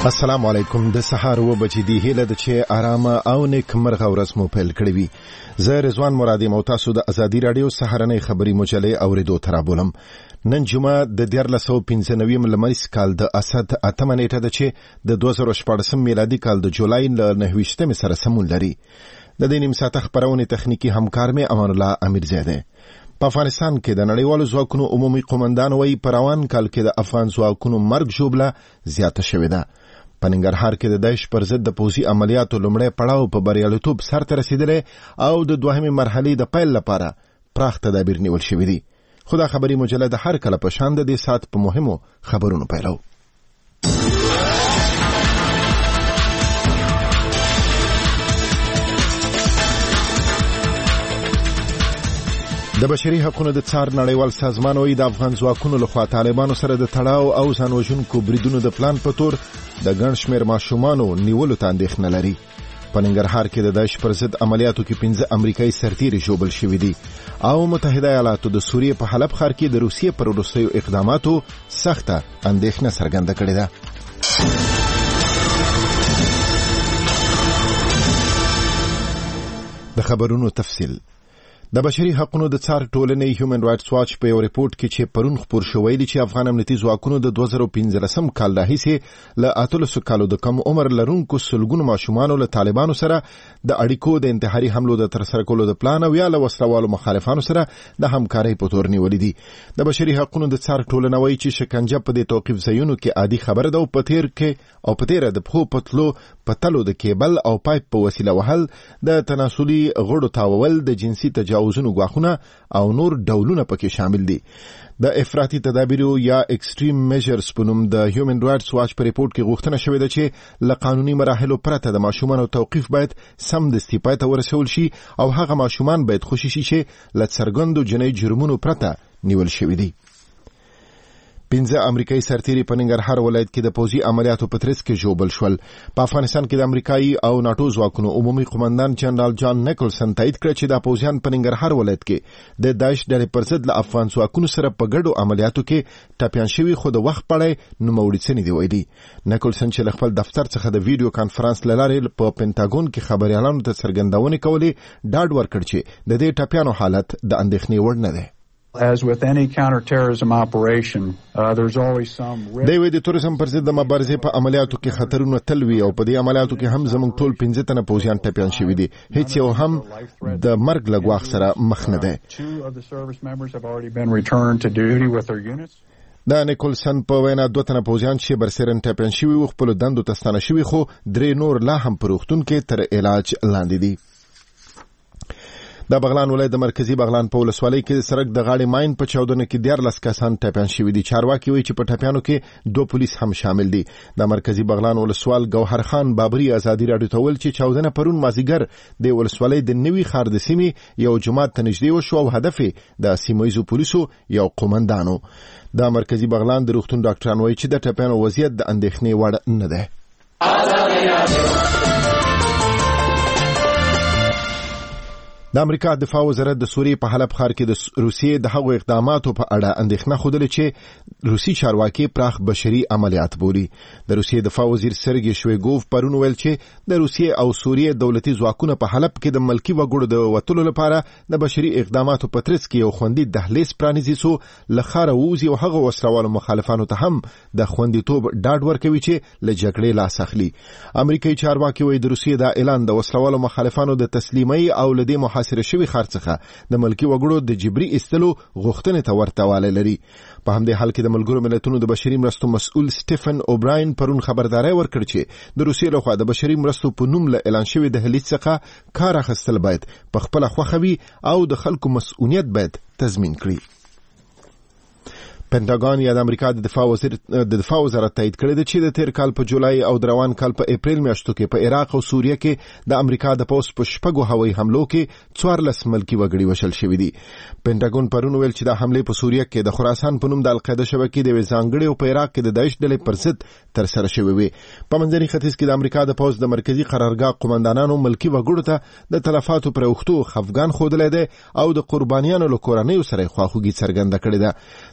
السلام علیکم. د سحر و بجې دی هله د چې آرامه او نیک مرغه ورځ مو پیل کړی وي. زه رضوان مرادي موتاسو د ازادي رادیو سحرنۍ خبری مجلې اوریدو ترابولم. نن جمعه د 1495 لمریز کال د اسد 8 نیټه د چې د 2014 میلادي کال د جولای ل 9 سره سمون لري. د دې نیم ساعت خبرونه تخنیکی همکار مې امان الله امیرزاده. په افغانستان کې د نړیوالو ځواکونو عمومي قومندان وایي پروان کال کې د افغان ځواکونو مرګ جوړه زیاته شوې ده. په ننګرهار کې د داعش پر ضد د پوځي عملیاتو لومړی پړاو په بریالیتوب سرته رسیدلی او د دوهمې مرحلې د پیل لپاره پراخ تدابیر نیول شوي دي. خو دا خبري مجله د هر کله په شان د دې ساعت په مهمو خبرونو پیلو. د بشري حقوقو د څار نړیوال سازمان وایي د افغان ځواکونو لخوا طالبانو سره د تړاو او ځانوژونکو بریدونو د پلان په تور د ګڼ شمېر ماشومانو نیولو ته اندېښنه لري. په ننګرهار کې د داعش پر ضد عملیاتو کې 15 امریکایي سرتیري ژوبل شوي دي او متحده ایالاتو د سوریې په حلب ښار کې د روسیې پر وروستیو اقداماتو سخته اندېښنه څرګنده کړې ده. د خبرونو تفصیل. د بشري حقوقو د څار ټولنې هیومن رائټس واچ په یو ریپورت کې چې پرون خپور شوی دی چې افغان امنیتي ځواکونو د 2015 کال راهیسې له 18 کالو د کم عمر لرونکو سلګونو ماشومانو له طالبانو سره د اړیکو د انتحاري حملو د ترسره کولو د پلان او یا له وسلوالو مخالفانو سره د همکارۍ په تور نیولې دي. د بشري حقوقو د څار ټولنه وایي چې شکنجه په دې توقیف ځایونو کې عادي خبره ده او په تیر د پخو پتلو پتلو د کیبل او پایپ په وسیله وهل، د تناسلي غړو تاوول، د جنسي تجاوزونو غواخونه او نور ډولونه پکې شامل دي. د افراطي تدابیرو یا ایکستریم میجرز په نوم د هیومن رائټس واچ په ریپورت کې غوښتنه شوې ده چې له قانوني مراحلو پرته د ماشومانو توقیف باید سمدستي پای ته ورسول شي او هغه ماشومان باید خوشي شي چې له څرګندو جنایي جرمونو پرته نیول شوي دي. 15 امریکایي سرتیري په ننګرهار ولایت کې د پوځي عملیاتو په ترڅ کې ژوبل شول. په افغانستان کې د امریکایي او ناتو ځواکونو عمومي قومندان جنرال جان نیکلسن تایید کړ چې د پوځیان په ننګرهار ولایت کې د داعش ډلې پر ضد له افغان ځواکونو سره په ګډو عملیاتو کې ټاپیان شوي خو د وخت په اړه نوموړي څه نه دی ویلي. نیکلسن چې له خپل دفتر څخه د ویډیو کانفرنس له لارې په پینټاګون کې خبريالانو ته څرګندونې کولې ډاډ ورکړ چې د دې ټاپیانو حالت د اندېښنې وړ نه دی. As with any counterterrorism operation, there's always some risk. د تروریزم پر ضد د مبارزې په عملیاتو کې خطرونه تل وي او په دې عملیاتو کې هم زموږ ټول 15 تنه پوځیان ټپیان شوي دي. هیڅ یو هم د مرګ له ګواښ سره مخ نه دی. د نیکلسن په وینا 2 تنه پوځیان چې برسرن ټپیان شوي و خپل دندو ته ستانه شوي خو 3 نور لا هم په روغتون کې تر علاج لاندې دي. د بغلان ولایت د مرکزی بغلان په ولسوالۍ کې د سړک د غاړې ماین په چاودنه کې 14 کسان ټپیان شوي دي. چارواکي وایي چې په ټپیانو کې 2 پولیس هم شامل دي. د مرکزی بغلان ولسوال ګوهر خان بابری ازادي رادیو ته ویل چې چاودنه پرون مازیګر د ولسوالۍ د نوي ښار د سیمې یو جماعت ته نږدې وشو او هدف د سیمایي پولیسو یو قومندانو. د مرکزی بغلان د روغتون ډاکټران وایي چې د ټپیانو وضعیت د اندېښنې وړ نه ده. د امریکا دفاع وزارت د سوریې په حلب ښار کې د روسیې د هغو اقداماتو په اړه اندېښنه خوده چې روسي چارواکي پراخ بشري عملیات بولي. د روسیې دفاع وزیر سرګي شویګوف پرون ویل چې د روسیې او سوریې دولتي ځواکونه په حلب کې د ملکی وګړو د وټولو لپاره د بشري اقداماتو په ترڅ کې یو خوندي دهلیز پرانیزي سو لخره ووزي او هغه وسلوالو مخالفانو ته هم د خوندیتوب ډاډ ورکوي چې له جګړې لاس اخلي. امریکایي چارواکي وایي د روسیې د اعلان د وسلوالو مخالفانو د تسلیمۍ او لدې محاصره شوی خار څخه د ملکی وګړو د جبري استلو غوښتنې ته ورتواله لري. په همدې حال کې د ملګرو ملتونو د بشري مرستو مسؤل سټيفن اوبراین پرون خبرداري ورکړ چې د روسیې لخوا د بشري مرستو په نوم له اعلان شوی د دهلیز څخه کار اخیستل باید په خپل خوښوي او د خلکو مسؤلیت باید تضمین کړي. پینټاګون یا د امریکا د دفاع وزارت تایید کړی دی چې د تیر کال په جولای او د روان کال په اپریل میاشتو کې په عراق او سوریه کې د امریکا د پوځ په شپږو هوایي حملو کې 14 ملکی وګړي وشل شوي دي. پینټاګون پرون ویل چې د حمله په سوریه کې د خراسان په نوم د القاعده شبکې د ځانګړي او په عراق کې د داعش ډلې پر ضد تر سره شوی وي. په منځني ختیځ کې د امریکا د پوځ د مرکزی قرارګاه قومندانانو ملکی وګړو ته د تلفاتو پر وختو خفګان خوده لیده او د قربانیانو له کورنیو سره خواخوږي څرګنده کړې ده. د راپورونو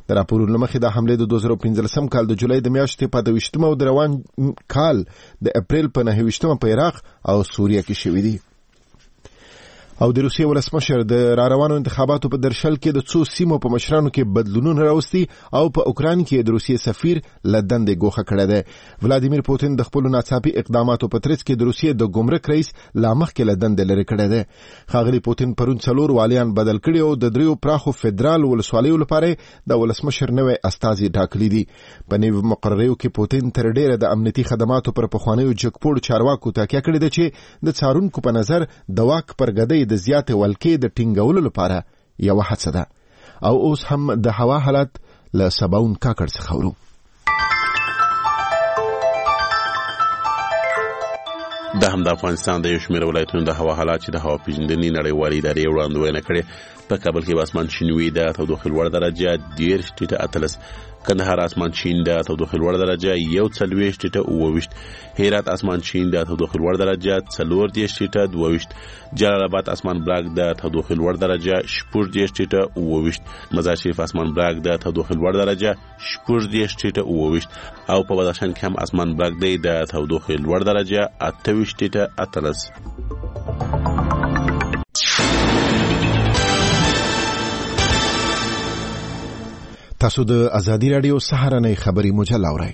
پرون مخې د حمله د 2015 کال د جولای د میاشتې په 22 او د روان کال د اپریل په 9 په عراق او سوریه کې شوې دي. او د روسیې ولسمشر د راروانو انتخاباتو په درشل کې د څو سیمو په مشرانو کې بدلونونه راوستي او په اوکران کې د روسیې سفیر له دندې ګوښه کړی دی. ولادیمیر پوتین د خپلو ناڅاپي اقداماتو په ترڅ کې د روسیې د ګمرک رئیس لا مخکې له دندې لرې کړی دی. ښاغلي پوتین پرون 4 والیان بدل کړي او د 3 پراخو فدرال ولسوالیو لپاره د ولسمشر نوی استازي ټاکلي دي. په نوي مقرریو کې پوتین تر ډیره د امنیتي خدماتو پر پخوانیو جګپوړو چارواکو تاکید کړی دی چې د څارونکو په نظر د واک پرګدۍ د زیاتې ولکې د ټینګولو لپاره یو هڅه ده. او اوس هم د هوا حالت له سباون کاکړ څخه ورو. دا هم د افغانستان د یو شمېر ولایتونو د هوا حالات چې د هوا پیژندنې نړیوالې ادارې وړاندوینه کړې. په کابل کې اسمان شین وي، د تودوخې لوړ درجه 13 ټیټه 18، کندهار اسمان شین د تودوخې لوړ درجه 41 ټیټه 29، هرات اسمان شین د تودوخې لوړ درجه 14 ټیټه 22، جلال آباد اسمان براق د تودوخې لوړ درجه 14 ټیټه 29، مزار شریف اسمان براق د تودوخې لوړ درجه 14 ټیټه 29 او په بدخشان کې هم اسمان براق دی د تودوخې لوړ درجه 28 ټیټه 18. تاسو د ازادي رادیو سهارنۍ خبري مجله اورئ.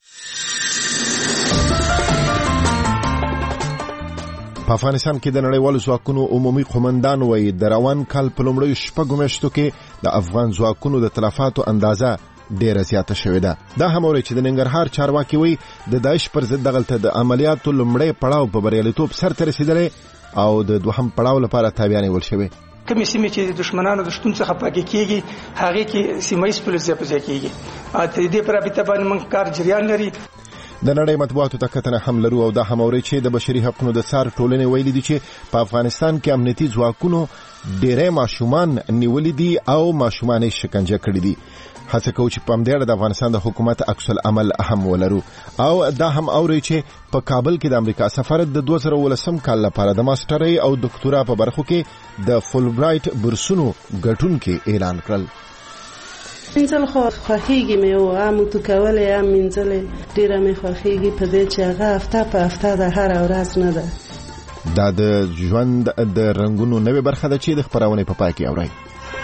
په افغانستان کې د نړیوالو ځواکونو عمومي قومندان وایي د روان کال په لومړیو 6 میاشتو کې د افغان ځواکونو د تلفاتو اندازه ډیره زیاته شوې ده. دا هم اوري چې د ننګرهار چارواکي وایي د داعش پر ضد دغلته د عملیاتو لومړی پړاو په بریالیتوب سرته رسیدلی او د دوهم پړاو لپاره تابعیانې ول شوې. کمی سیمې چې د دشمنانو د شتون څخه پاکي کیږي هغه کې سیمایي پولیس په ځای کیږي. د دې پر ابتدا باندې موږ کار جریان لري. د نړۍ مطبوعاتو ته کتنه هم لرو او دا هم اوري چې د بشري حقوقو د څار ټولنې ویلي دي چې په افغانستان کې امنیتي ځواکونو ډېرې ماشومان نیولې دي او ماشومان شکنجه کړي دي. هڅه کوي چې په همدې اړه د افغانستان د حکومت عکس العمل هم ولرو. او دا هم اوري چې په کابل کې د امریکا سفارت د 2019 کال لپاره د ماسترۍ او دکتورا په برخو کې د فول برایټ بورسونو ګټونکو اعلان کړل. منزل خواهیږي مې او عامو کولای ام منزل ډیره مې خواهیږي په دې چې هغه هفته په هفته د هر ورځ نه ده. دا د ژوند د رنگونو نوې برخه ده چې د خبرونه په پای کې اوري.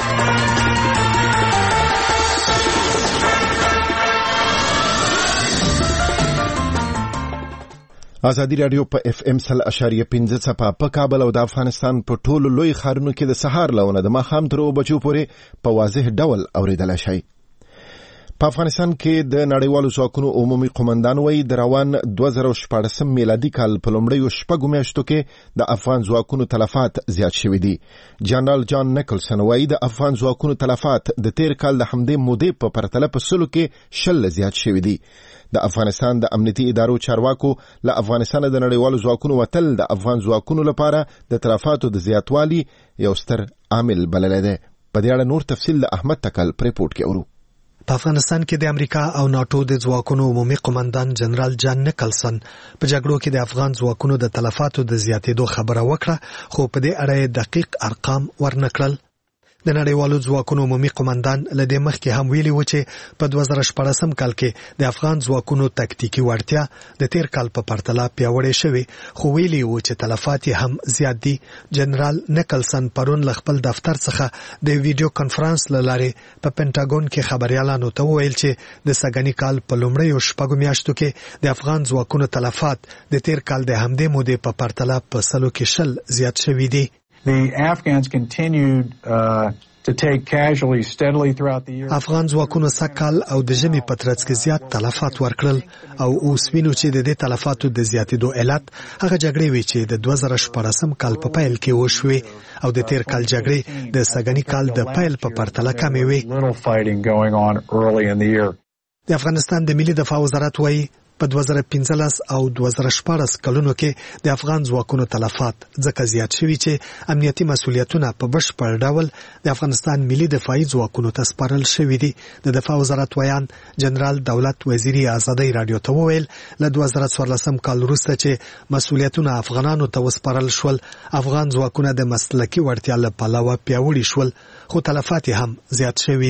ازادي رادیو په اف ام 100.5 صفه په کابل او د افغانستان په ټولو لوی ښارونو کې د سهار لونه د ماښام تر 2 بجو پورې په واضح ډول اوریدل شي. په افغانستان کې د نړیوالو ځواکونو عمومي قومندان وایي د روان 2014 میلادي کال په لومړیو 6 میاشتو کې د افغان ځواکونو تلفات زیات شوي دي. جنرال جان نیکلسن وایي د افغان ځواکونو تلفات د تیر کال د همدې مودې په پرتله په سلو کې 10 زیات شوي دي. د افغانستان د امنیتي ادارو چارواکو له افغانستان د نړیوالو ځواکونو وتل د افغان ځواکونو لپاره د تلفاتو د زیاتوالي یو ستر عامل بللی دی. په دې اړه نور تفصیل د احمد تکل پر ریپورت کې اورو. په افغانستان کې د امریکا او ناتو د ځواکونو عمومي قومندان جنرال جان نیکلسن په جګړو کې د افغان ځواکونو د تلفاتو د زیاتېدو خبره وکړه، خو په دې اړه دقیق ارقام ورنکړل. د نړیوالو ځواکونو عمومي قومندان لدې مخکې هم ویلي و چې په 2014 کال کې د افغان ځواکونو تکتیکي وړتیا د تیر کال په پرتله پیاوړې شوې، خو ویلي و چې تلفات هم زیات دي. جنرال نیکلسن پرون له خپل دفتر څخه د ویډیو کانفرنس له لارې په پینټاګون کې خبريالانو ته وویل چې د سګنی کال په لومړیو 6 میاشتو کې د افغان ځواکونو تلفات د تیر کال د همدې مودې په پرتله په سلو کې 10 زیات شوي دي. The Afghans continued to take casualties steadily throughout the year. افغان ځواکونو سکهال او د ژمي په ترڅ کې زیات تلفات ورکړل او اوس وینو چې د دې تلفاتو د زیاتېدو علت هغه جګړې وي چې د 2014 کال په پیل کې وشوې او د تیر کال جګړې د سګنی کال د پیل په پرتله کمې وي. د افغانستان د ملي دفاع وزارت وایي په 2015 او 2014 کلونو کې د افغان ځواکونو تلفات ځکه زیات شوي چې امنیتي مسؤلیتونه په بشپړ ډول د افغانستان ملي دفاعي ځواکونو ته سپارل شوي دي. د دفاع وزارت ویان جنرال دولت وزیری ازادي رادیو ته وویل له 2014 کال وروسته چې مسؤلیتونه افغانانو ته وسپارل شول، افغان ځواکونه د مسلکي وړتیا له پلوه پیاوړي شول، خو تلفات هم زیات شوي دي.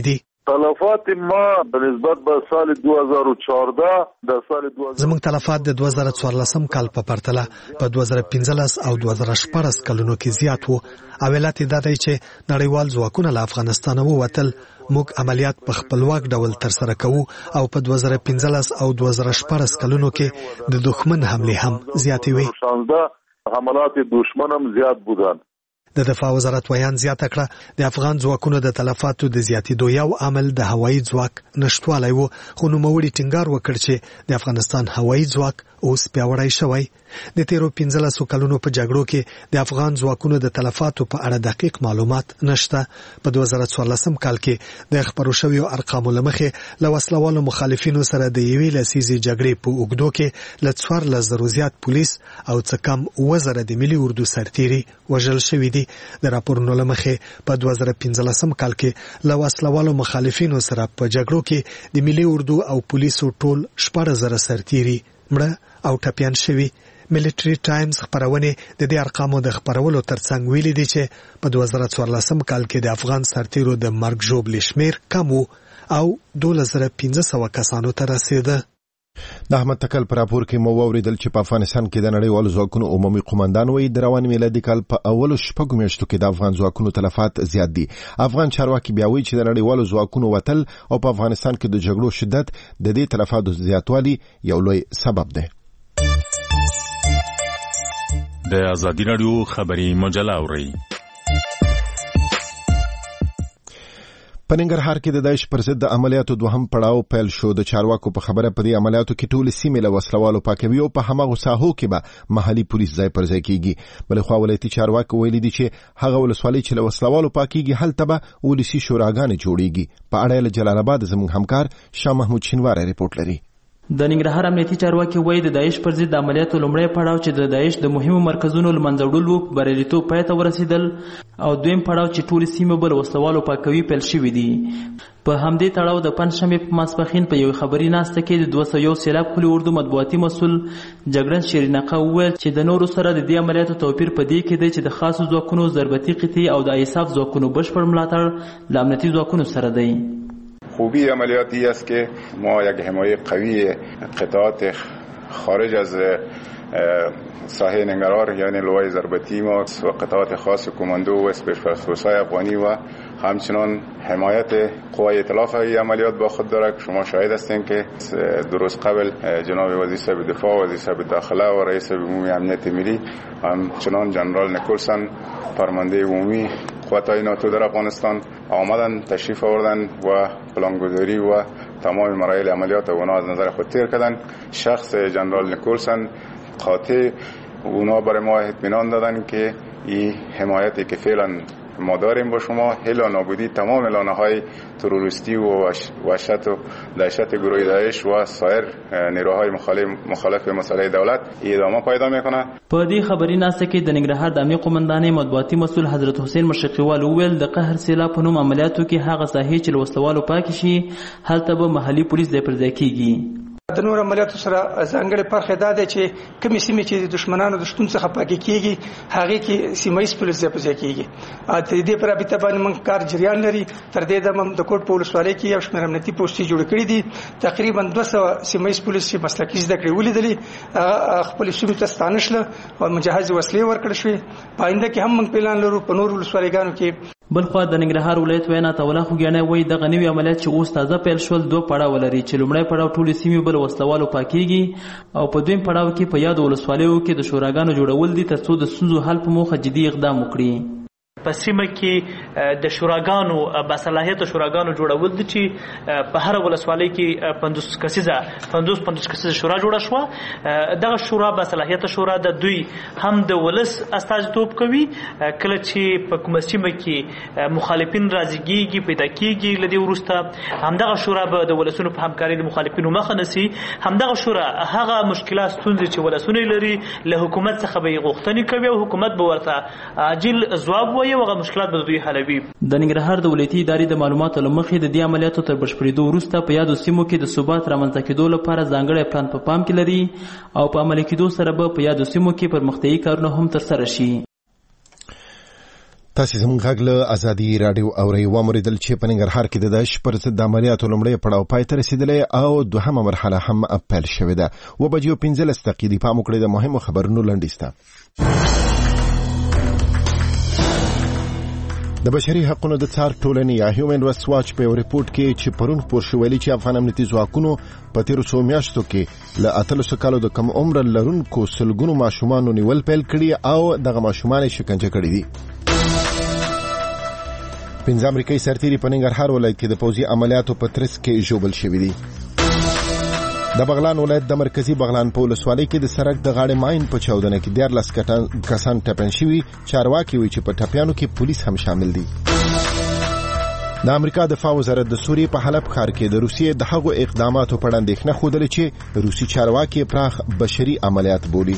تلفات ما بنسبت به سال 2014 د سال 2000 زموږ تلفات د 2014 کال په پرتله په 2015 او 2014 کلونو کې زیات وو. او علت دا دی چې نړیوال ځواکونه له افغانستان ووتل. موږ عملیات په خپلواک ډول ترسره کوو او په 2015 او 2014 کلونو کې د دښمن حمله هم زیاتې وي. حملات دشمن هم زیات بودن. د دفاع وزارت ویان زیاته کړه د افغان ځواکونو د تلفاتو د زیاتېدو یو عامل د هوایي ځواک نشټوالی وو، خو نوموړي ټینګار وکړ چې د افغانستان هوایي ځواک اوس پیاوړی شوی. د تیرو 15 کلونو په جګړو کې د افغان ځواکونو د تلفاتو په اړه دقیق معلومات نشته. په 2014 کال کې د خبرو شویو ارقامو له مخې له وسلوالو مخالفینو سره د یوې لسیزې جګړې په اوږدو کې له 14,000 زیات پولیس او څه کم 1000 د ملي اردو سرتیري وژل شوي دي. د راپورونو له مخې په 2015 کال کې له وسلوالو مخالفینو سره په جګړو کې د ملي اردو او پولیسو ټول 14,000 سرتیري مړه او ټپیان شوي. ملټری ټایمز خبرونه د دې ارقامو د خبرولو ترڅنګ ویلي دي چې په 2014 کال کې د افغان سرتیرو د مرګ ژوبل شمیر کم او 2500 کسانو ته رسیده. د احمد تکل پر راپور کې مو اوریدل چې په افغانستان کې د نړیوالو ځواکونو عمومي قومندان وایي د روان میلادي کال په اولو شپږو میاشتو کې د افغان ځواکونو تلفات زیات دي. افغان چارواکي بیا وایي چې د نړیوالو ځواکونو وتل او په افغانستان کې د جګړو شدت د دې تلفاتو زیاتوالي یو لوی سبب دی. د ازادي رادیو خبري مجله اوري. په ننګرهار کې د داعش پر ضد د عملیاتو دوهم پړاو پیل شو. د چارواکو په خبره په دې عملیاتو کې ټول سیمې له وسلوالو پاکوي او په هماغو ساحو کې به محلي پولیس ځای پر ځای کیږي. بلخوا ولایتي چارواکو ویلي دي چې هغه ولسوالۍ چې له وسلوالو پاکيږي هلته به ولسي شوراګانې جوړیږي. په اړه له جلال آباد زموږ همکار شاه محمود شینواری ریپورت لري. د ننګرهار امنیتي چارواکي وایي د داعش پر ضد عملیاتو لومړی پړاو چې د داعش د مهمو مرکزونو له منځه وړلو په بریالیتوب پای ته ورسېدل او دویم پړاو چې ټولې سیمې به له وسلوالو پاکوي پیل شوي دي. په همدې تړاو د پنجشنبې په ماسپښین په یوې خبري ناسته کې د 201 سیلاب کلي اردو مطبوعاتي مسؤل جګړن شیرینقه وویل چې د نورو سره د دې عملیاتو توپیر په دې کې دی چې د خاصو ځواکونو ضربتي قطعې او د ایساف ځواکونو بشپړ ملاتړ له امنیتي ځواکونو سره دی. خوبی عملیاتی است که ما یک حمایه قوی قطعات خارج از ساحه ننگرهار یعنی لوای ضربتی ما و قطعات خاص کماندو و اسپیشال افغانی و همچنان حمایت قوای ائتلاف این عملیات با خود دارد. شما شاهد هستین که درست قبل جناب وزیر صاحب دفاع، وزیر صاحب داخله و رئیس عمومی امنیت ملی همچنان جنرال نیکلسن فرمانده عمومی قواتای ناتو در افغانستان آمدن، تشریف آوردن و پلانگذاری و تمام مراحل عملیات اونا از نظر خود تیر کردن. شخص جنرال نیکلسن قاطع اونا برای ما اطمینان دادن که این حمایتی که فعلا ما داریم با شما هلا نابودی تمام اعلانهای تروریستی و وحشت و دهشت گروه داعش و سایر نیروهای مخالف مسئله دولت ادامه پیدا میکنه. په دې خبري ناسته کې د ننګرهار د امنیه قومندانۍ مطبوعاتي مسؤل حضرت حسین مشرقیوال وویل د قهر سیلاب په نوم عملیاتو کې هغه ساحې چې له وسلوالو پاکې شي هلته به محلي پولیس ځای پر ځای کیږي. د نور عملیاتو سره ځانګړی فرق دا دی چې کومې سیمې چې د دشمنانو د شتون څخه پاکې کیږي هغه کې سیمایي پولیس ځای پر ځای کیږي. د دې پر رابطه باندې موږ کار جریان لري. تر دې دمه د کوټ په ولسوالۍ کې یو شمېر امنیتي پوسټې جوړ کړي دي. تقریبا 200 سیمایي پولیس چې مسلکي زده کړې ولیدلې خپل سیمې ته ستانه شول او مجهز وسلې ورکړل شوې. په آینده کې هم موږ پلان لرو په نور ولسوالیګانو کې. بلخوا د ننګرهار ولایت وینا تولا خوګیانه وایي دغه نوي عملیات چې اوس تازه پیل شول دوه پړاو لري چې لومړی پړاو ټولې سیمې بل وسلوالو پاکيږي او په دویم پړاو کې په یاد ولسوالیو کې د شوراګانو جوړول دي ترڅو د ستونزو حل په موخه جدي اقدام وکړي. په سیمه کې د شوراګانو باصلاحیت شوراګانو جوړول دي چې په هر ولسوالۍ کې 50 کسیزه شورا جوړه شو. دغه شورا باصلاحیت شورا د دوی هم د ولس استازیتوب کوي. کله چې په کومه سیمه کې مخالفین راځيږي پیدا کیږي لدی ورسته همدغه شورا به د ولسونو په همکاري د مخالفینو مخه نسی. همدغه شورا هغه مشکلات ستونزې چې ولسونه لري له حکومت څخه به غوښتنې کوي او حکومت به ورته عاجل ځواب وایي او مشکلات به دوی حلوي. د ننګرهار د ولایتي ادارې د معلوماتو لمخې د دې عملیاتو تر بشپړېدو وروسته په یادو سیمو کې د ثبات رامنځته کېدو لپاره ځانګړی پلان په پام کې لري او په عملي کېدو سره به په یادو سیمو کې پرمختیایي کارونه هم ترسره شي. تاسو زموږ غږ له ازادي رادیو اورئ ومریدل چې په ننګرهار کې د داعش پر ضد عملیاتو لومړی پړاو پای ته رسیدلی او دوهمه مرحله هم پیل شوې ده. 15:15 پام وکړئ د مهمو خبرونو لنډیسته. د بشري حقوقو د څار ټولنې یا هیومن رایټس واچ په یو ریپورت کې چې پرون خپور شوی چې افغان امنیتي ځواکونو په تیرو څو میاشتو کې له 13 کالو د کم عمر لرونکو سلګونو ماشومانو نیول پیل کړي او دغه ماشومان شکنجه کړي دي. 15 امریکایي سرتیري په ننګرهار ولایت کې د پوځي عملیاتو په ترڅ کې ژوبل شوي دي. د بغلان ولایت د مرکزی بغلان په ولسوالۍ کې د سړک د غاړې ماین په چاودنه کې 14 کسان ټپیان شوي. چارواکي وایي چې په ټپیانو کې پولیس هم شامل دي. د امریکا دفاع وزارت د سوریې په حلب ښار کې د روسیې د هغو اقداماتو په اړه اندېښنه ښودلې چې روسي چارواکي پراخ بشري عملیات بولي.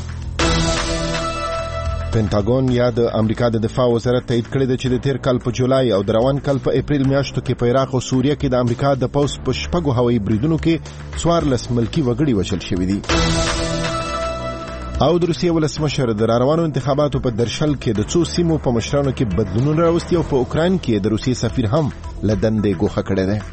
پینټاګون یا د امریکا د دفاع وزارت تایید کړی دی چې د تیر کال په جولای او د روان کال په اپریل میاشتو کې په عراق او سوریه کې د امریکا د پوځ په شپږو هوایي بریدونو کې 14 ملکي وګړي وژل شوي دي. او د روسیې ولسمشر د روانو انتخاباتو په درشل کې د څو سیمو په مشرانو کې بدلونونه راوستي او په اوکراین کې د روسیې سفیر هم له دندې ګوښه کړی دی.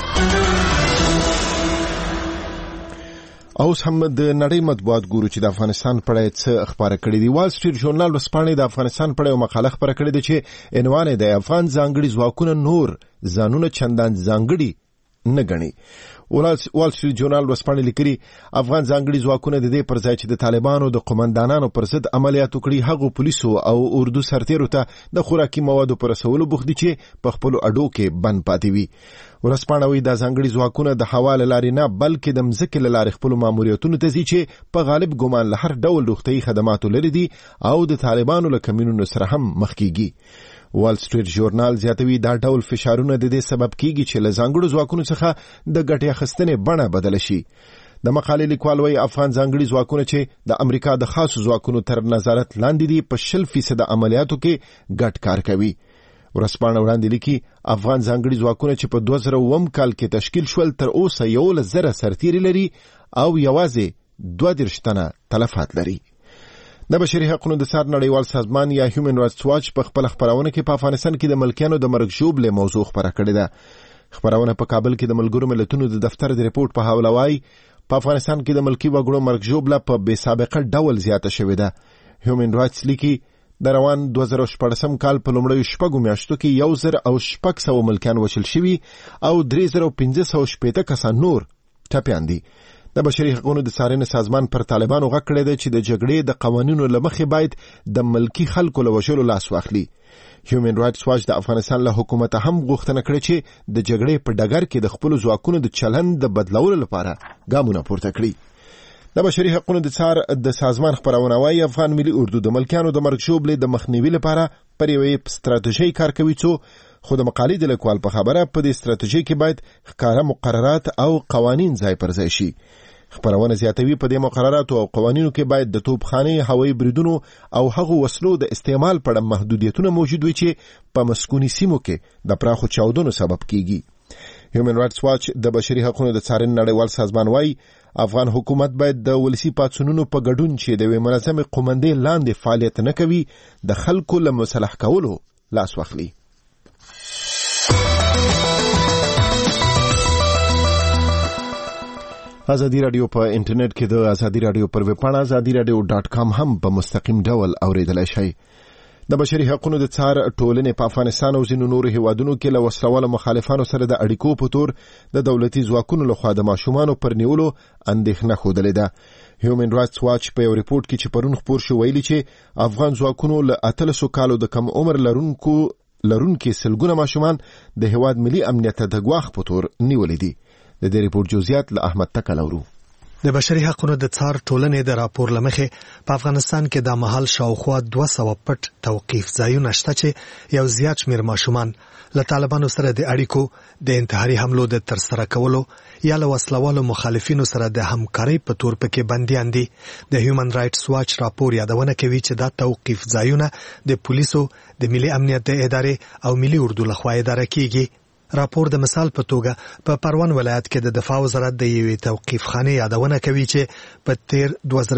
اوس هم د نړۍ مطبوعات ګورو چې د افغانستان په اړه څه خبره کړې دي. وال سټریټ ژورنال ورځپاڼې د افغانستان په اړه یو مقاله خبره کړې ده چې عنوان یې د افغان ځانګړي ځواکونه نور ځانونه چندان ځانګړي نه ګڼي. وال سټریټ ژورنال ورځپاڼې لیکلي افغان ځانګړي ځواکونه د دې پر ځای چې د طالبانو د قومندانانو پر ضد عملیات وکړي هغو پولیسو او اردو سرتیرو ته د خوراکي موادو پر رسولو بوخت دي چې په خپلو اډو کې بند پاتې وي. ورځپاڼه وایي دا ځانګړي ځواکونه د هوا له لارې نه بلکې د مځکې له لارې خپلو ماموریتونو ته ځي چې په غالب ګمان له هر ډول روغتیايي خدماتو لرې دي او د طالبانو له کمینونو سره هم مخ کیږي. وال سټریټ ژورنال زیاتوي دا ډول فشارونه د دې سبب کیږي چې له ځانګړو ځواکونو څخه د ګټې اخیستنې بڼه بدله شي. د مقالې لیکوال وایي افغان ځانګړي ځواکونه چې د امریکا د خاصو ځواکونو تر نظارت لاندې دي په 0% عملیاتو کې ګډ کار کوي. ورځپاڼه وړاندې لیکي افغان ځانګړي ځواکونه چې په 2001 کال کې تشکیل شول تر اوسه 11,000 سرتیري لري او یوازې 32 تنه تلفات لري. د بشري حقوقو د څار نړیوال سازمان یا هیومن رایټس واچ په خپل خبرونه کې په افغانستان کې د ملکیانو د مرګ ژوبلې موضوع خبره کړې ده. خبرونه په کابل کې د ملګرو ملتونو د دفتر د ریپورت په حواله وایي په افغانستان کې د ملکي وګړو مرګ ژوبله په بې سابقه ډول زیاته شوې ده. هیومن رایټس لیکي د روان 2014 کال په لومړیو شپږو میاشتو کې 1,600 ملکیان وژل شوي او 3,580 کسان نور ټپیان دي. د بشري حقوقو د څارنې سازمان پر طالبانو غږ کړی دی چې د جګړې د قوانینو له مخې باید د ملکي خلکو له وژلو لاس واخلي. هیومن رایټس واچ د افغانستان له حکومت هم غوښتنه کړې چې د جګړې په ډګر کې د خپلو ځواکونو د چلند د بدلولو لپاره ګامونه پورته کړي. د بشري حقوقو د څار د سازمان خبرونه وايي افغان ملي اردو د ملکیانو د مرګ ژوبلې د مخنیوي لپاره پر یوې ستراتیژۍ کار کوي خو د مقالې د لیکوال په خبره په دې ستراتیژۍ کې باید ښکاره مقررات او قوانین ځای پر ځای شي. خبرونه زیاتوي په دې مقرراتو او قوانینو کې باید د توپخانې هوایي بریدونو او هغو وسلو د استعمال په اړه محدودیتونه موجود وي چې په مسکوني سیمو کې د پراخو چاودنو سبب کیږي. هیومن رایټس واچ د بشري حقوقو د څارنې نړیوال سازمان وايي افغان حکومت باید د ولسی پاڅونونو په ګډون چې د یوې منظمې قومندې لاندې فعالیت نه کوي د خلکو له مصالح کولو لاس واخلي. ازادي رادیو په انټرنیټ کې د ازادي رادیو پر ویب پاڼه azadiradio.com هم په مستقیم ډول اوریدلای شئ. د بشري حقوقو د څار ټولنې په افغانستان او ځینو نورو هیوادونو کې له وسلوالو مخالفانو سره د اړیکو په تور د دولتي ځواکونو لخوا د ماشومانو پر نیولو اندېښنه ښودلې ده. هیومن رایټس واچ په یو ریپورت کې چې پرون خپور شو ویلي چې افغان ځواکونو له 13 کالو د کم عمر لرونکو سلګونه ماشومان د هیواد ملي امنیت د ګواښ په تور نیولې دي. د دې ریپورت جزئیات له احمد تکل اورو. د بشري حقوقو د څار ټولنې د راپور لمخې په افغانستان کې د مهال شاوخوا 200 پټ توقيف ځایونه شته چې یو زیات شمېر ماشومان له طالبانو سره د اړیکو د انتحاري حملو د ترسره کولو یا له وسلوالو مخالفینو سره د همکارۍ په تور پکې بنديان دي. د هیومن رایټس واچ راپور یادونه کوي چې دا توقيف ځایونه د پولیسو، د ملي امنیت د ادارې او ملي اردو لخوا اداره کیږي. راپور د مثال په توګه په پروان ولایت کې د دفاع وزارت د یوې توقیف خانې یادونه کوي چې په تیر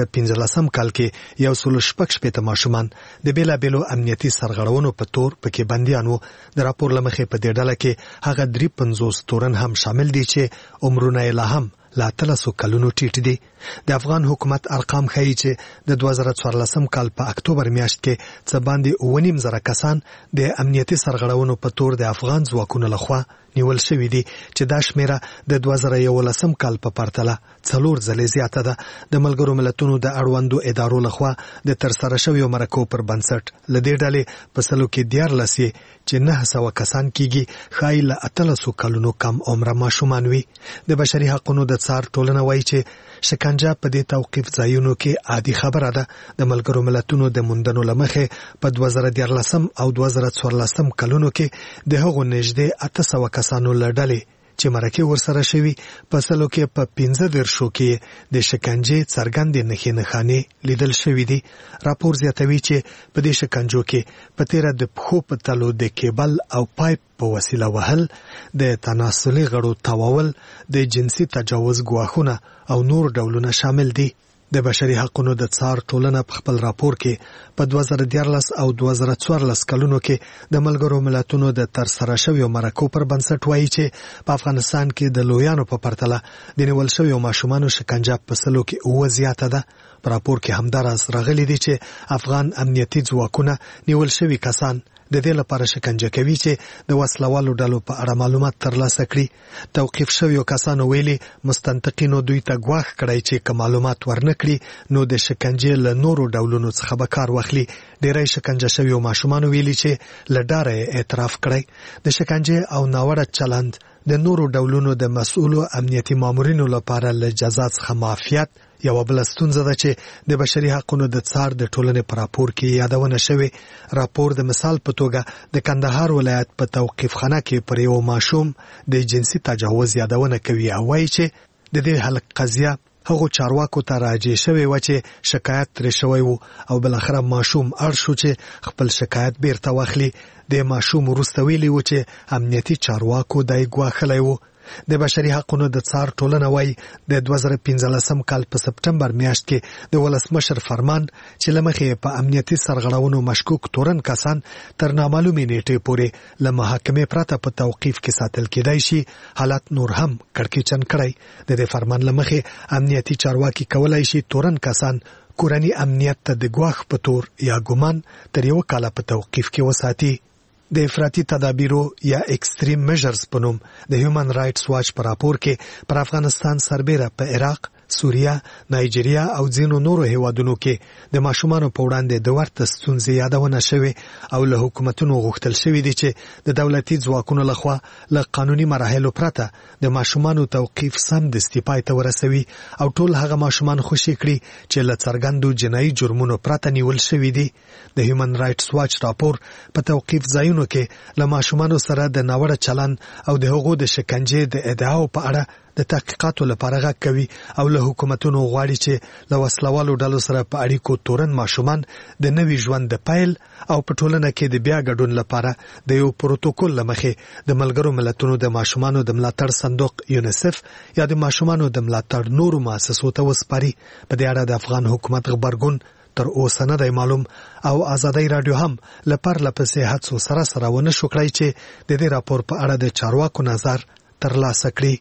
2015 کال کې 116 ماشومان د بیلابیلو امنیتي سرغړونو په تور پکې بنديان وو. د راپور لمخې په دې ډله کې هغه 53 تورن هم شامل دي چې عمرونه یې لا هم لا 13 کلونو ټیټ دي. د افغان حکومت ارقام ښیي چې د 2014 کال په اکتوبر میاشت کې څه باندې 9,000 کسان د امنیتي سرغړونو په تور د افغان ځواکونو لخوا نیول شوي دي چې دا شمیره د 2011 کال په پرتله 4 ځلې زیاته ده. د ملګرو ملتونو د اړوندو ادارو لخوا د ترسره شویو مرکو پر بنسټ له دې ډلې په سلو کې 14 چې 900 کسان کیږي ښایي له 13 کلونو کم عمره ماشومان وي. د بشري حقوقو د څار ټولنه وایي چې شکنجه په دې توقیف ځایونو کې عادي خبره ده. د ملګرو ملتونو د موندنو لمخې په 2014 او 2014 کلونو کې د هغو نږدې 800 کسانو لړډلې چې مرکه ورسره شوی په سلو کې په 15 کې د شکنجې څرګندې نښې نښانې لیدل شوې دي. راپور زیاتوي چې په دې شکنجو کې په تیره د پښو په تلو د کیبل او پایپ په وسیله وهل، د تناسلي غړو تاوول، د جنسي تجاوز ګواښونه او نور ډولونه شامل دي. د بشري حقوقو د څار ټولنه په خپل راپور کې په 2014 او 2014 کلونو کې د ملګرو ملتونو د ترسره شویو مرکو پر بنسټ وایي چې په افغانستان کې د لویانو په پرتله د نیول شویو ماشومانو شکنجه په سلو کې زیاته ده. په راپور کې همداراز راغلي دي چې افغان امنیتي ځواکونه نیول شوي کسان د دې لپاره شکنجه کوي چې د وسلوالو ډلو په اړه معلومات ترلاسه کړي. توقیف شویو کسانو ویلي مستنطقینو دوی ته ګواښ کړی چې که معلومات ورنکړي نو د شکنجې له نورو ډولونو څخه به کار واخلي. ډیری شکنجه شویو ماشومانو ویلي چې له ډاره اعتراف کړی. د شکنجې او ناوړه چلند د نورو ډولونو د مسؤلو امنیتي مامورینو لپاره له جزا څخه معافیت یو بل ستونزه ده چې د بشري حقوقو د څار د ټولنې په راپور کې یادونه شوې. راپور د مثال په توګه د کندهار ولایت په توقیف خانه کې پر یو ماشوم د جنسي تجاوز یادونه کوي او وایي چې د دې هلک قضیه هغو چارواکو ته راجع شوی و چې شکایت ترې شوی و او بلاخره ماشوم اړ شو چې خپل شکایت بیرته واخلي. د ماشوم وروسته ویلي و چې امنیتي چارواکو دای ګواښلی و. د بشري حقوقو د څار ټولنه وایي د 2015 کال په سپټمبر میاشت کې د ولسمشر فرمان چې له مخې په امنیتي سرغړونو مشکوک تورن کسان تر نامعلومې نیټې پورې له محاکمې پرته په توقیف کې ساتل کېدای شي حالت نور هم کړکېچن کړی. د دې فرمان له مخې امنیتي چارواکي کولای شي تورن کسان کورني امنیت ته د ګواښ په تور یا ګمان تر یو کال په توقیف کې وساتي. د افراطي تدابیرو یا ایکستریم میجرز په نوم د هیومن رائټس واچ په راپور کې پر افغانستان سربیره په عراق، سوریه، نایجیریا او ځینو نورو هیوادونو کې د ماشومانو په وړاندې د ورته ستونزې یادونه شوې او له حکومتونو غوښتل شوي دي چې د دولتي ځواکونو لخوا له قانوني مراحلو پرته د ماشومانو توقیف سمدستي پای ته ورسوي او ټول هغه ماشومان خوشي کړي چې له څرګندو جنایي جرمونو پرته نیول شوي دي. د هیومن رائټس واچ راپور په توقیف ځایونو کې له ماشومانو سره د ناوړه چلند او د هغو د شکنجې د ادعاو په اړه د تحقیقاتو لپاره غږ کوي او له حکومتونو غواړي چې له وسلوالو ډلو سره په اړیکو تورن ماشومان د نوي ژوند د پیل او په ټولنه کې د بیا ګډون لپاره د یو پروتوکول لمخې د ملګرو ملتونو د ماشومانو د ملاتړ صندوق یونیسف یا د ماشومانو د ملاتړ نورو مؤسسو ته وسپاري. په دې اړه د افغان حکومت غبرګون تر اوسه نه دی معلوم او آزادۍ رادیو هم لپاره لپسې هڅو سره ونه شو کړی چې د دې راپور په اړه د چارواکو نظر ترلاسه کړي.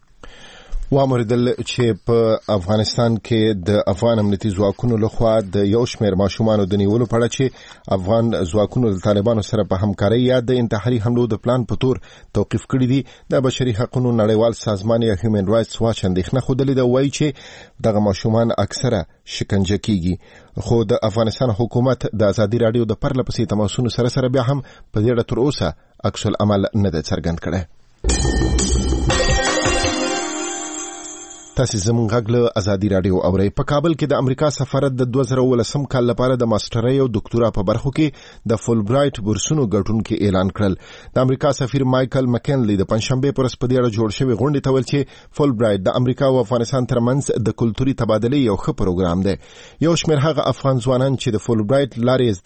وامردل چې په افغانستان کې د افغان امنیتي ځواکونو لخوا د یو شمېر ماشومانو د نیولو په اړه چې افغان ځواکونو د طالبانو سره په همکارۍ یا د انتحاري حملو د پلان په تور توقیف کړي دي. د بشري حقوقو نړیوال سازمان یا هیومن رائټس واچ اندېښنه ښودلې ده، وایي چې دغه ماشومان اکثره شکنجه کیږي. خو د افغانستان حکومت د ازادي رادیو د پرله پسې تماسونو سره بیا هم په دې اړه تر اوسه عکس العمل نه دی څرګند کړی. تاسو زموږ غږ له ازادي رادیو اورئ. په کابل کې د امریکا سفارت د 2019 کال لپاره د ماسترۍ او ډاکټورا په برخو کې د فول برایټ بورسونو ګټونکو اعلان کړل. د امریکا سفیر مایکل مکینلی د پنځشنبه پر ورځ په دې اړه جوړ شوی غونډې ته ویل چې فول برایټ د امریکا او افغانستان ترمنځ د کلتوري تبادلې یو ښه پروګرام دی. یو شمېر هغه افغان ځوانان چې د فول برایټ لارې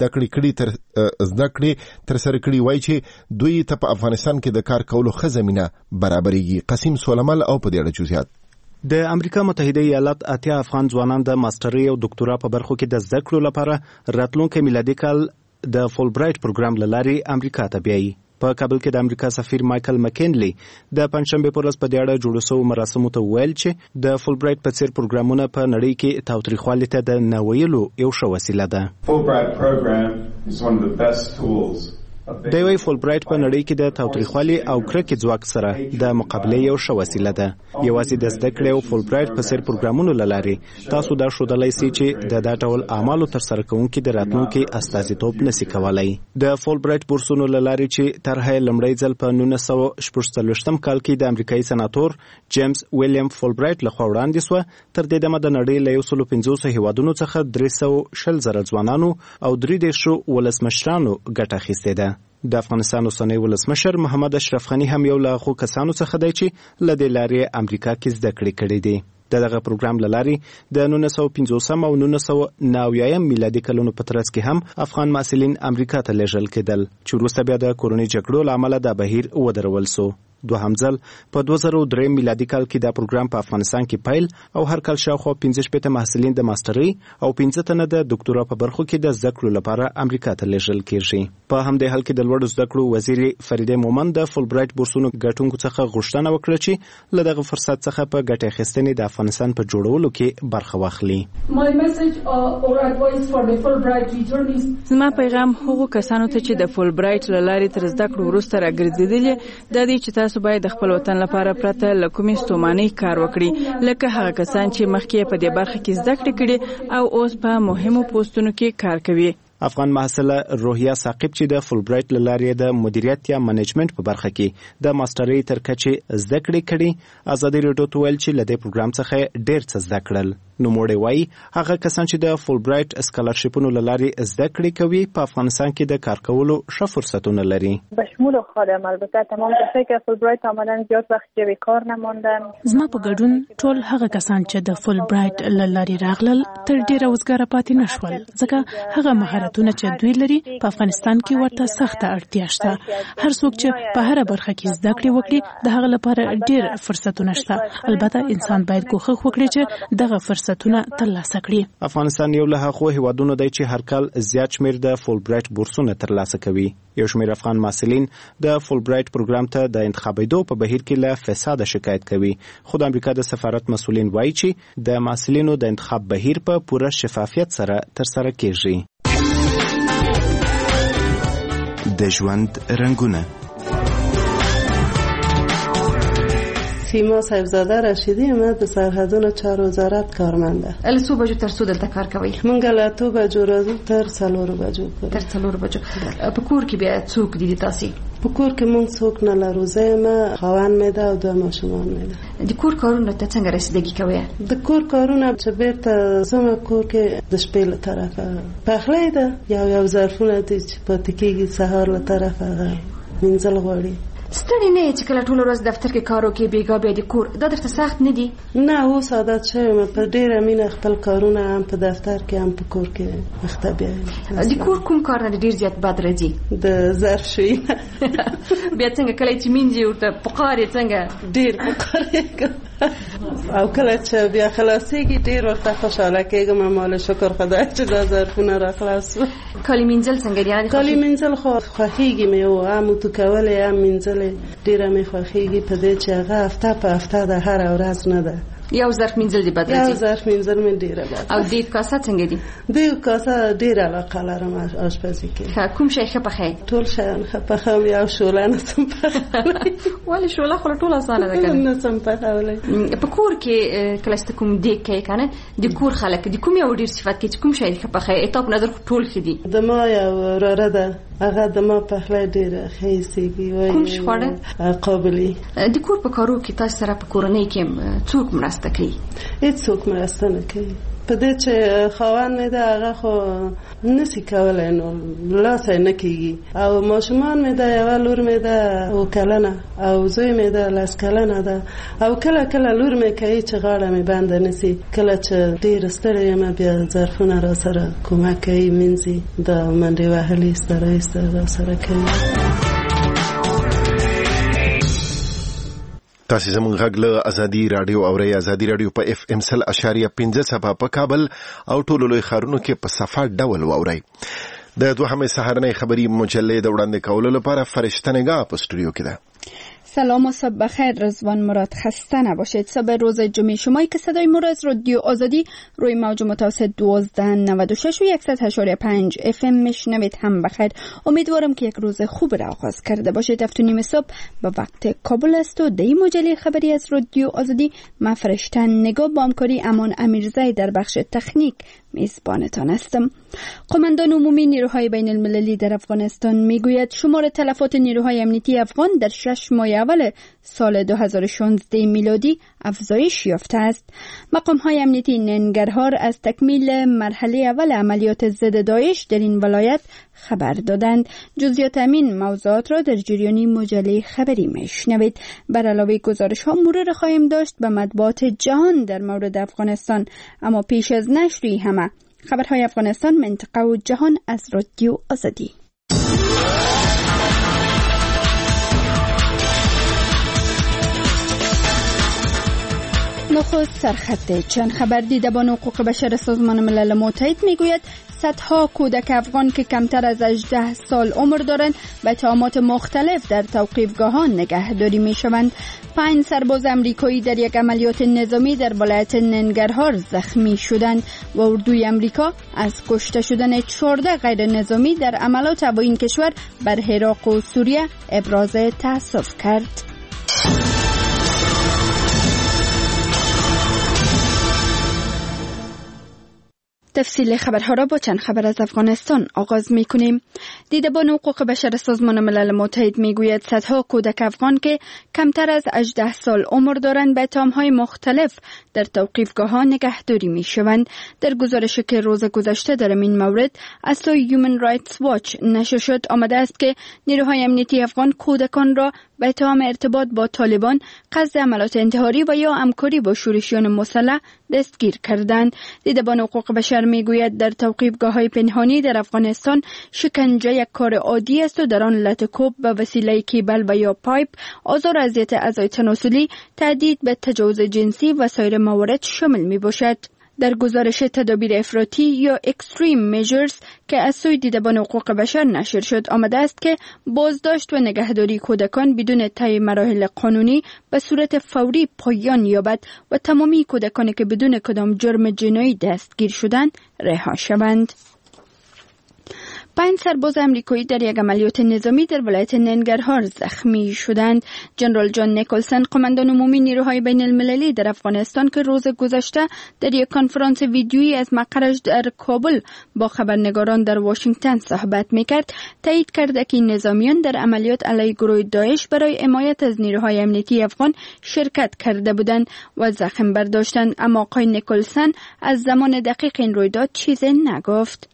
زده کړې تر سره کړي وایي چې دوی ته په افغانستان کې د کار کولو ښه زمینه برابرېږي. قسیم سولمل او په دې اړه جزئیات. د امریکا متحده ایالات 80 افغان ځوانان د ماسترۍ او ډاکټورا په برخو کې د زده کړو لپاره راتلونکي میلادي کال د فول برایټ پروګرام لاري امریکا ته بیایي. په کابل کې د امریکا سفیر مایکل مکینلی د پنځشنبه پر ورځ په دې اړه جوړ شوو مراسمو ته ویل چې د فول برایټ په څیر پروګرامونه په نړۍ کې تاوتریخوالي ته د نویلو یو ښه وسیله ده. Full Bright program is one of the best tools. د یوې فول برایټ په نړۍ کې د تاوتریخوالي او کرکې ځواک سره د مقابلې یو ښه وسیله ده. یوازې د زده کړې او فول برایټ په څیر پروګرامونو له لارې تاسو دا ښودلی سئ چې د دا ډول اعمالو ترسره کوونکي د راتلونکي استازیتوب نشي کولی. د فول برایټ بورسونو له لارې چې طرحه یې لومړی ځل په 1946 کال کې د امریکایي سناتور جیمز ویلیام فول برایټ لخوا وړاندې سوه، تر دې دمه د نړۍ له 150 هیوادونو څخه 320,000 ځوانانو او 33 ولسمشرانو ګټه اخیستې ده. د افغانستان اوسنی ولسمشر محمد اشرف غنی هم یو له هغو کسانو څخه دی چې له دې لارې امریکا کې زده کړې کړې دي. دغه پروګرام لارې د 1950 او 1990 میلادي کلونو په ترڅ کې هم افغان محصلین امریکا ته لیږل کېدل چې وروسته بیا د کورونی جګړو له امله دا بهیر ودرول سو. دوهم ځل په 2003 میلادي کال کې دا پروګرام په افغانستان کې پیل او هر کال شاوخوا 15 محصلین د ماسترۍ او 15 تنه د ډاکټورا په برخو کې د زده کړو لپاره امریکا ته لیږل کېږي. په همدې حال کې د لوړو زده کړو وزیر فریده مومند د فول برایټ بورسونو ګټونکو څخه غوښتنه وکړه چې له دغه فرصت څخه په ګټې اخیستنې د افغانستان په جوړولو کې برخه واخلي. زما پیغام هغو کسانو ته چې د فول برایټ له لارې تر زده کړو وروسته راګرځېدلي دا دی چې تاسو باید د خپل وطن لپاره پرته له کومې ستومانۍ کار وکړي، لکه هغه کسان چې مخکې په دې برخه کې زده کړې کړي او اوس په مهمو پوسټونو کې کار کوي. افغان محصله روحیه ثاقب چې د فول برایټ له لارې د مدیریت یا منیجمنت په برخه کې د ماسترۍ تر کچې زده کړې کړي ازادي راډیو ته ویل چې له دې پروګرام څخه ډېر څه زده کړل. نوموړی وایي هغه کسان چې د فول برایټ اسکالرشیپونو له لارې زده کړې کوي په افغانستان کې د کار کولو ښه فرصتونه لري. بشمول خودم البته تمام کسایی که فول برایټ آمدن زیاد وخت جوی کار نماندن. زما په ګډون ټول هغه کسان چې د فول برایټ له لارې راغلل تر ډیره وزګاره پاتې نشول، ځکه هغه مهارتونه چې دوی لري په افغانستان کې ورته سخته اړتیا شته. هر څوک چې په هر برخه کې زده کړې وکړي د هغه لپاره ډیر فرصتونه شته. البته انسان باید کوښښ وکړي چې دغه فرصتونه ترلاسه کړي. افغانستان یو له هغو هیوادونو دی چې هر کال زیات شمیر د فول برایټ بورسونه ترلاسه کوي. یو شمیر افغان محصلین د فول برایټ پروګرام ته د انتخابېدو په بهیر کې له فساد شکایت کوي. خو د امریکا د سفارت مسؤلین وایي چې د محصلینو د انتخاب بهیر په پوره شفافیت سره ترسره کیږي. د ژوند رنگونه سیما صاحبزاده رشیدی ما د سرحدونو چارو وزارت کارمنده. ال څو بجو تر څو دلته کار کوي؟ مونږ له 2 بجو راځو تر 4 بجو پورې. تر 4 بجو. په کور کې بیا څوک دي تاسو؟ په کور کې مونږ څوک نه لرو، زما خاوند مې ده او د ماشومان مې ده. د کور کارونه ته څنګه رسیدګي کوي؟ د کور کارونه چې بیرته زما کور کې د شپې له طرفه پخلی ده یو ظرفونه دي چې پاتې کېږي سهار له طرفه منځل غواړي. ستړي نه چې کله ټول ورځ دفتر کې کار وکړي بیګا بیا د کور دا درته سخت نه دي؟ نه اوس عادت شویم په ډیره مینه خپل کارونه هم په دفتر کې هم په کور کې مخته بیایم. د کور کوم کار نه ډیر زیات بد راځي؟ د ظرف شوینه بیا څنګه کله چې مینځي ورته پقارې څنګه؟ ډیر پقارې او کله چې بیا خلاصېږي ډیر ورته خوشحاله کېږم. مال شکر خدای چې دا ظرفونه را خلاص شو. کالي مینځل څنګه دي؟ کالي مینځل خو خوښېږي مې او هم تو کولې هم مینځل ډیره مې خوښېږي په دې چې هغه هفته په هفته د هر ورځ نه ده. یو ظرف مینځل دی بد راځي؟ یو ظرف مینځل مې ډیره بد. او دې کاسه څنګه دي؟ دې کاسه ډیره علاقه لرم آشپزي کې. کوم شی ښه پخوي؟ ټول شیان ښه پخوم. یو شوله نه سم پخولی. ولې شوله خو ټول اسانه ده کنه؟ نه سم پخولی. په کور کې کله چې کوم دیګ کوي کنه د کور خلک د کوم یو ډیر صفات کې کوم شی ښه پخوي؟ ایتاب نظر ټول ښه دي. د ما یو وراره ده هغه د ما پخلی ډیره ښه ایسېږي. کوم شخواړه؟ قابلي. د کور په کارو کې تاسو سره په کورنۍ کې څوک مرسته مرسته کوي؟ هیڅ څوک مرسته نه کوي. په دې چې خاوند مې ده هغه خو نسی کولی، نو لاس یې نه کېږي. او ماشومان مې ده، یوه لور مې ده 7 کلنه او زوی مې ده 10 کلنه ده. او کله کله لور مې کوي چې غاړه مې بنده نسی، کله چې ډېر ستړی یم بیا ظرفونه را سره کومک کوي، مینځي، دا منډې وهلې ایسته رایسته را سره کوي. تاسو زموږ غږ له ازادي رادیو اورئ. ازادي رادیو په FM 100.5 په کابل او ټولو لوی ښارونو کې په صفه ډول واورئ. د دوهمې سهارنۍ خبری مجلې د وړاندې کولو لپاره فرشته نگاه په استودیو کې ده. سلام و صبح بخیر. رضوان مراد. خسته نباشید. صبح روز جمعه شمایی که صدای ما را از رادیو آزادی روی موج متوسط 1296 و 100.5 FM میشنوید هم بخیر. امیدوارم که یک روز خوب را آغاز کرده باشید. 7:30 صبح به وقت کابل است و دی مجله خبری از رادیو آزادی ما فرشته نگاه با همکاری امان امیرزی در بخش تکنیک میزبانتان هستم. قماندان عمومی نیروهای بین المللی در افغانستان میگوید شمار تلفات نیروهای امنیتی افغان در 6 ماه اول سال 2016 میلادی افزایش یافته است. مقام‌های امنیتی ننگرهار از تکمیل مرحله اول عملیات ضد داعش در این ولایت خبر دادند. جزئیات این موضوعات را در جریان مجله خبری میشنوید. بر علاوه گزارش ها مرور خواهیم داشت به مطبوعات جهان در مورد افغانستان، اما پیش از نشری همه خبرهای افغانستان، منطقه و جهان از رادیو آزادی. نخست سرخط چند خبر. دیدبان حقوق بشر سازمان ملل متحد میگوید صدها کودک افغان که کمتر از 18 سال عمر دارند به اتهامات مختلف در توقیفگاه‌ها نگهداری میشوند. 5 سرباز امریکایی در یک عملیات نظامی در ولایت ننگرهار زخمی شدند و اردوی امریکا از کشته شدن 14 غیر نظامی در عملات هوایی این کشور بر عراق و سوریه ابراز تأسف کرد. تفصیل خبرها را با چند خبر از افغانستان آغاز می‌کنیم. دیدبان حقوق بشر سازمان ملل متحد میگوید صدها کودک افغان که کمتر از 18 سال عمر دارند به اتهام‌های مختلف در توقیفگاه‌ها نگهداری می‌شوند. در گزارشی که روز گذشته در این مورد از سوی هیومن رایتس واچ نشر شد آمده است که نیروهای امنیتی افغان کودکان را به اتهام ارتباط با طالبان، قصد عملیات انتحاری و یا همکاری با شورشیان مسلح دستگیر کردند. دیدبان حقوق بشر میگوید در توقیفگاه‌های پنهانی در افغانستان شکنجه یک کار عادی است و در آن لطکوب به وسیله کیبل و یا پایپ، آزار و اذیت اعضای تناسلی، تهدید به تجاوز جنسی و سایر موارد شامل میباشد. در گزارش تدابیر افراطی یا extreme measures که از سوی دیدبان حقوق بشر نشر شد آمده است که بازداشت و نگهداری کودکان بدون طی مراحل قانونی به صورت فوری پایان یابد و تمامی کودکانی که بدون کدام جرم جنایی دستگیر شدند رها شوند. 5 سرباز امریکایی در یک عملیات نظامی در ولایت ننگرهار زخمی شدند. جنرال جان نیکلسن، قماندان عمومی نیروهای بین المللی در افغانستان که روز گذشته در یک کنفرانس ویدیویی از مقرش در کابل با خبرنگاران در واشنگتن صحبت میکرد، تایید کرد که نظامیان در عملیات علیه گروه داعش برای حمایت از نیروهای امنیتی افغان شرکت کرده بودند و زخم برداشتند. اما آقای نیکلسن از زمان دقیق این رویداد چیزی نگفت.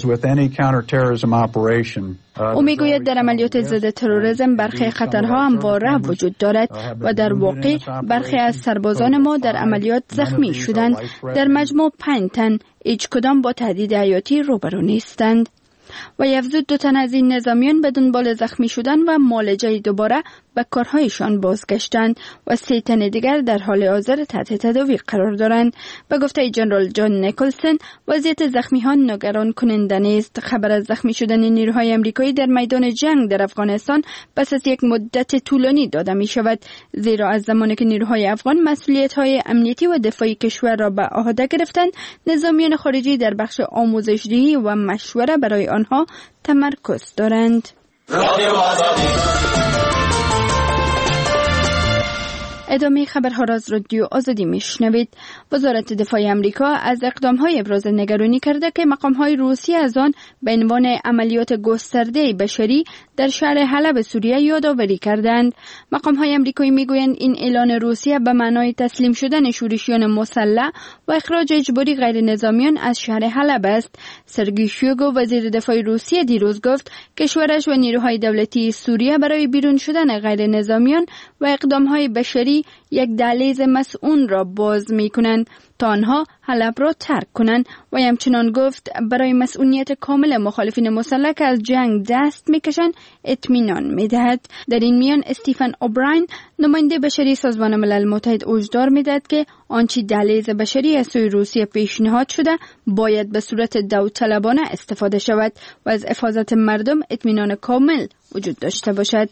او میگوید در عملیات ضد تروریسم برخی خطرها همواره وجود دارد و در واقع برخی از سربازان ما در عملیات زخمی شدند. در مجموع 5 تن، هیچ کدام با تهدید حیاتی روبرو نیستند. و افزود 2 تن از این نظامیان به دنبال زخمی شدن و معالجه دوباره به کارهایشان بازگشتند و 3 تن دیگر در حال حاضر تحت تداوی قرار دارند. به گفته جنرال جان نیکلسن، وضعیت زخمیان نگران کننده نیست. خبر از زخمی شدن نیروهای امریکایی در میدان جنگ در افغانستان پس از یک مدت طولانی داده می شود، زیرا از زمانی که نیروهای افغان مسئولیت‌های امنیتی و دفاعی کشور را به عهده گرفتند، نظامیان خارجی در بخش آموزش‌دهی و مشوره برای آنها تمرکز دارند. ادامه خبرها را از رادیو آزادی میشنوید. وزارت دفاع آمریکا از اقدام‌های ابراز نگرانی کرده که مقام‌های روسیه از آن به عنوان عملیات گسترده بشری در شهر حلب سوریه یادآوری کردند. مقام‌های آمریکایی میگویند این اعلان روسیه به معنای تسلیم شدن شورشیان مسلح و اخراج اجباری غیر نظامیان از شهر حلب است. سرگئی شویگو وزیر دفاع روسیه دیروز گفت کشورش و نیروهای دولتی سوریه برای بیرون شدن غیر نظامیان و اقدام‌های بشری یک دهلیز مسئول را باز می‌کنند تا آنها حلب را ترک کنند و همچنان گفت برای مسئولیت کامل مخالفین مسلح که از جنگ دست می‌کشند اطمینان می‌دهد. در این میان استیفن اوبراین نماینده بشری سازمان ملل متحد هشدار می‌دهد که آنچه دهلیز بشری از سوی روسیه پیشنهاد شده باید به صورت داوطلبانه استفاده شود و از حفاظت مردم اطمینان کامل وجود داشته باشد.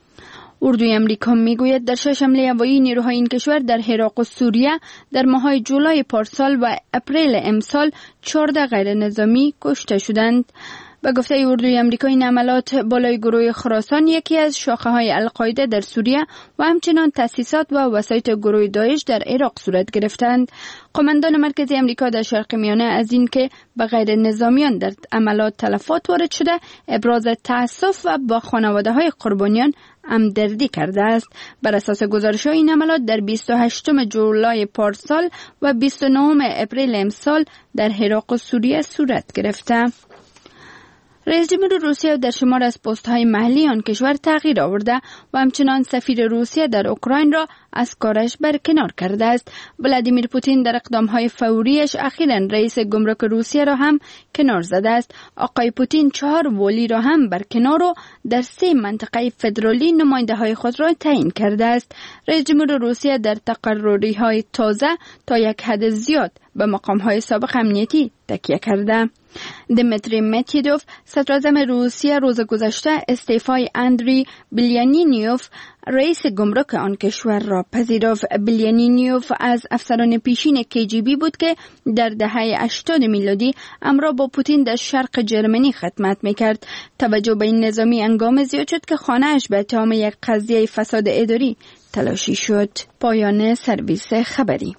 اردوی امریکا میگوید در 6 حمله هوایی نیروهای این کشور در عراق و سوریه در ماه‌های جولای پارسال و اپریل امسال 14 غیر نظامی کشته شدند. به گفته اردوی امریکا این حملات بالای گروه خراسان یکی از شاخه‌های القاعده در سوریه و همچنان تأسیسات و وسایط گروه داعش در عراق صورت گرفتند. قماندان مرکزی امریکا در شرق میانه از اینکه به غیر نظامیان در عملات تلفات وارد شده ابراز تأسف و با خانواده‌های قربانیان همدردی کرده است. بر اساس گزارش‌ها این عملات در 28 جولای پارسال و 29 اپریل امسال در عراق و سوریه صورت گرفته. رئیس جمهور روسیه در شمار از پست‌های محلی آن کشور تغییر آورده و همچنان سفیر روسیه در اوکراین را از کارش برکنار کرده است. ولادیمیر پوتین در اقدام‌های فوریش اخیراً رئیس گمرک روسیه را هم کنار زده است. آقای پوتین 4 والی را هم برکنار و در 3 منطقه فدرالی نماینده‌های خود را تعیین کرده است. رئیس جمهور روسیه در تقرری‌های تازه تا یک حد زیاد به مقام‌های سابق امنیتی تکیه کرده. دمیتری مدودوف صدراعظم روسیه روز گذشته استعفای اندری بیلیانینیوف رئیس گمرک آن کشور را پذیرفت. بیلیانینیوف از افسران پیشین KGB بود که در دهه 80 میلادی همراه با پوتین در شرق جرمنی خدمت میکرد. توجه به این نظامی هنگام زیاد شد که خانه‌اش به اتهام یک قضیه فساد اداری تلاشی شد. پایان سرویس خبری.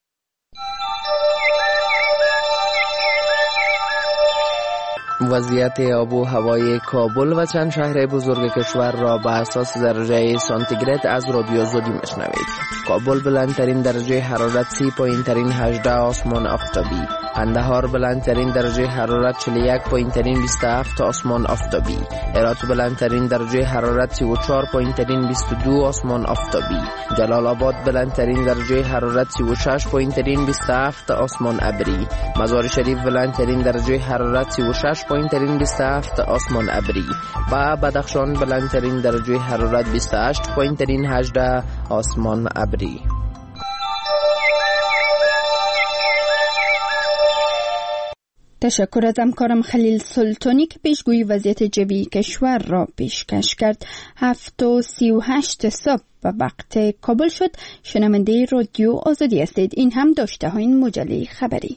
وضعیت آب و هوای کابل و چند شهر بزرگ کشور را به اساس درجه سانتیگراد از رادیو آزادی میشنوید. کابل بلندترین درجه حرارت 30، پایینترین 18 آسمان آفتابی. قندهار بلندترین درجه حرارت 41، پایینترین 27 آسمان آفتابی. هرات بلندترین درجه حرارت 34، پایینترین 22 آسمان آفتابی. جلال آباد بلندترین درجه حرارت 36، پایینترین 27 آسمان ابری. مزار شریف بلندترین درجه حرارت 36، پایینترین 27 آسمان ابری. و بدخشان بلندترین درجه حرارت 28، پایینترین 18 آسمان ابری. تشکر از همکارم خلیل سلطانی که پیشگویی وضعیت جوی کشور را پیشکش کرد. 7:38 صبح و وقت کابل شد. شنونده رادیو آزادی هستید. این هم داشته های این مجله خبری.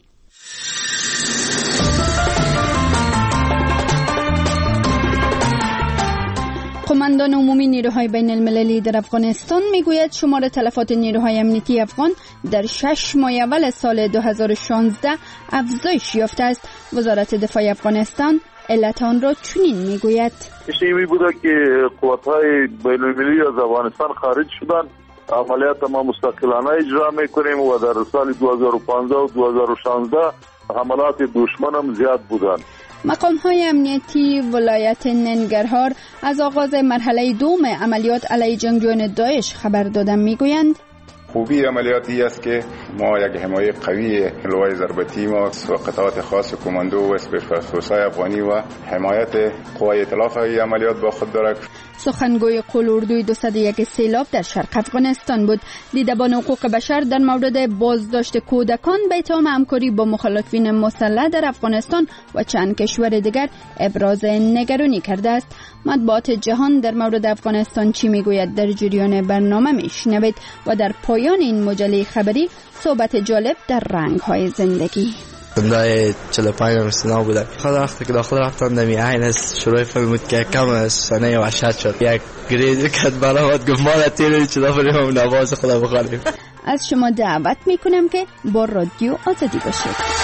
قماندان عمومی نیروهای بین المللی در افغانستان میگوید شمار تلفات نیروهای امنیتی افغان در 6 ماه اول سال 2016 افزایش یافته است. وزارت دفاع افغانستان علت آن را چنین میگوید: این بوده که قوت‌های بین المللی از افغانستان خارج شدند. عملیات ما مستقلانه اجرا میکنیم و در سال 2015 و 2016 حملات دشمن هم زیاد بودند. مقام‌های امنیتی ولایت ننگرهار از آغاز مرحله دوم عملیات علیه جنگجویان داعش خبر دادن میگویند: خوبی عملیاتی است که ما یک حمایت قوی لوای ضربتی ما و قطعات خاص کماندو و اسپیشال فورس‌های افغانی و حمایت قوای ائتلاف های عملیات با خود دارد. سخنگوی قول اردوی 201 سیلاب در شرق افغانستان بود. دیدبان حقوق بشر در مورد بازداشت کودکان به اتهام همکاری با مخالفین مسلح در افغانستان و چند کشور دیگر ابراز نگرانی کرده است. مطبوعات جهان در مورد افغانستان چی میگوید در جریان برنامه میشنوید و در پایان این مجله خبری صحبت جالب در رنگ‌های زندگی. دای 45 سنه بودم. خدا وقتی که داخل رفتم دمی عین از شروع فیلم بود که کم از سنه وحشت شد. یک گرید کد برآمد گفت ما را تیری چه دفعه هم نواز خدا بخوانیم. از شما دعوت میکنم که با رادیو آزادی باشید.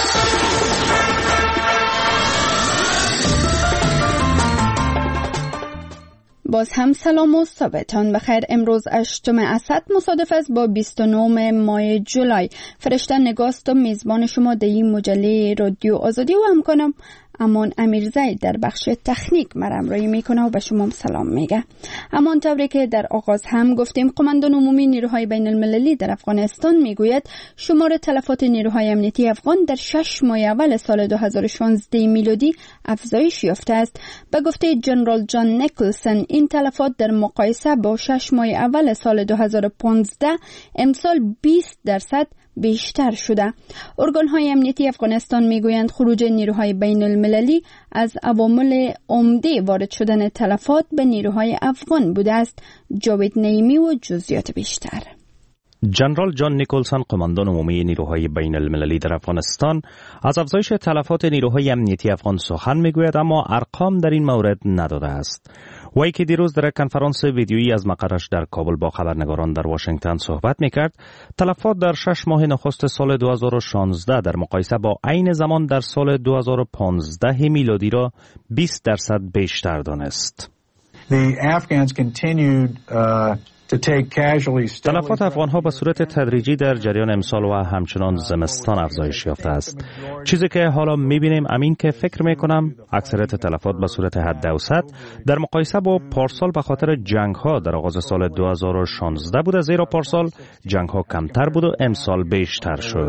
باز هم سلام و صبحتان بخیر. امروز 8 اسد مصادف است با 29 ماه جولای. فرشته نگاست و میزبان شما در این مجله رادیو آزادی و همکارم امان امیرزی در بخش تکنیک مرامرایی میکنه و به شما سلام میگه. امان طوری که در آغاز هم گفتیم، قماندان عمومی نیروهای بین المللی در افغانستان میگوید شمار تلفات نیروهای امنیتی افغان در 6 ماه اول سال 2016 میلادی افزایش یافته است. به گفته جنرال جان نیکلسن، این تلفات در مقایسه با 6 ماه اول سال 2015 امسال 20% بیشتر شده. ارگان‌های امنیتی افغانستان میگویند خروج نیروهای بین المللی از عوامل عمده وارد شدن تلفات به نیروهای افغان بوده است. جاوید نعیمی و جزئیات بیشتر. جنرال جان نیکلسن، قماندان عمومی نیروهای بین المللی در افغانستان، از افزایش تلفات نیروهای امنیتی افغان سخن میگوید، اما ارقام در این مورد نداده است. وی که دیروز در کنفرانس ویدیویی از مقرش در کابل با خبرنگاران در واشنگتن صحبت میکرد، تلفات در 6 ماه نخست سال 2016 در مقایسه با عین زمان در سال 2015 میلادی را 20% بیشتر دانست. تلفات افغان‌ها به صورت تدریجی در جریان امسال و همچنان زمستان افزایش یافته است. چیزی که حالا می‌بینیم امین که فکر می‌کنم اکثریت تلفات به صورت حد اوسط در مقایسه با پارسال به خاطر جنگ‌ها در آغاز سال 2016 بود، زیرا پارسال جنگ‌ها کمتر بود و امسال بیشتر شد.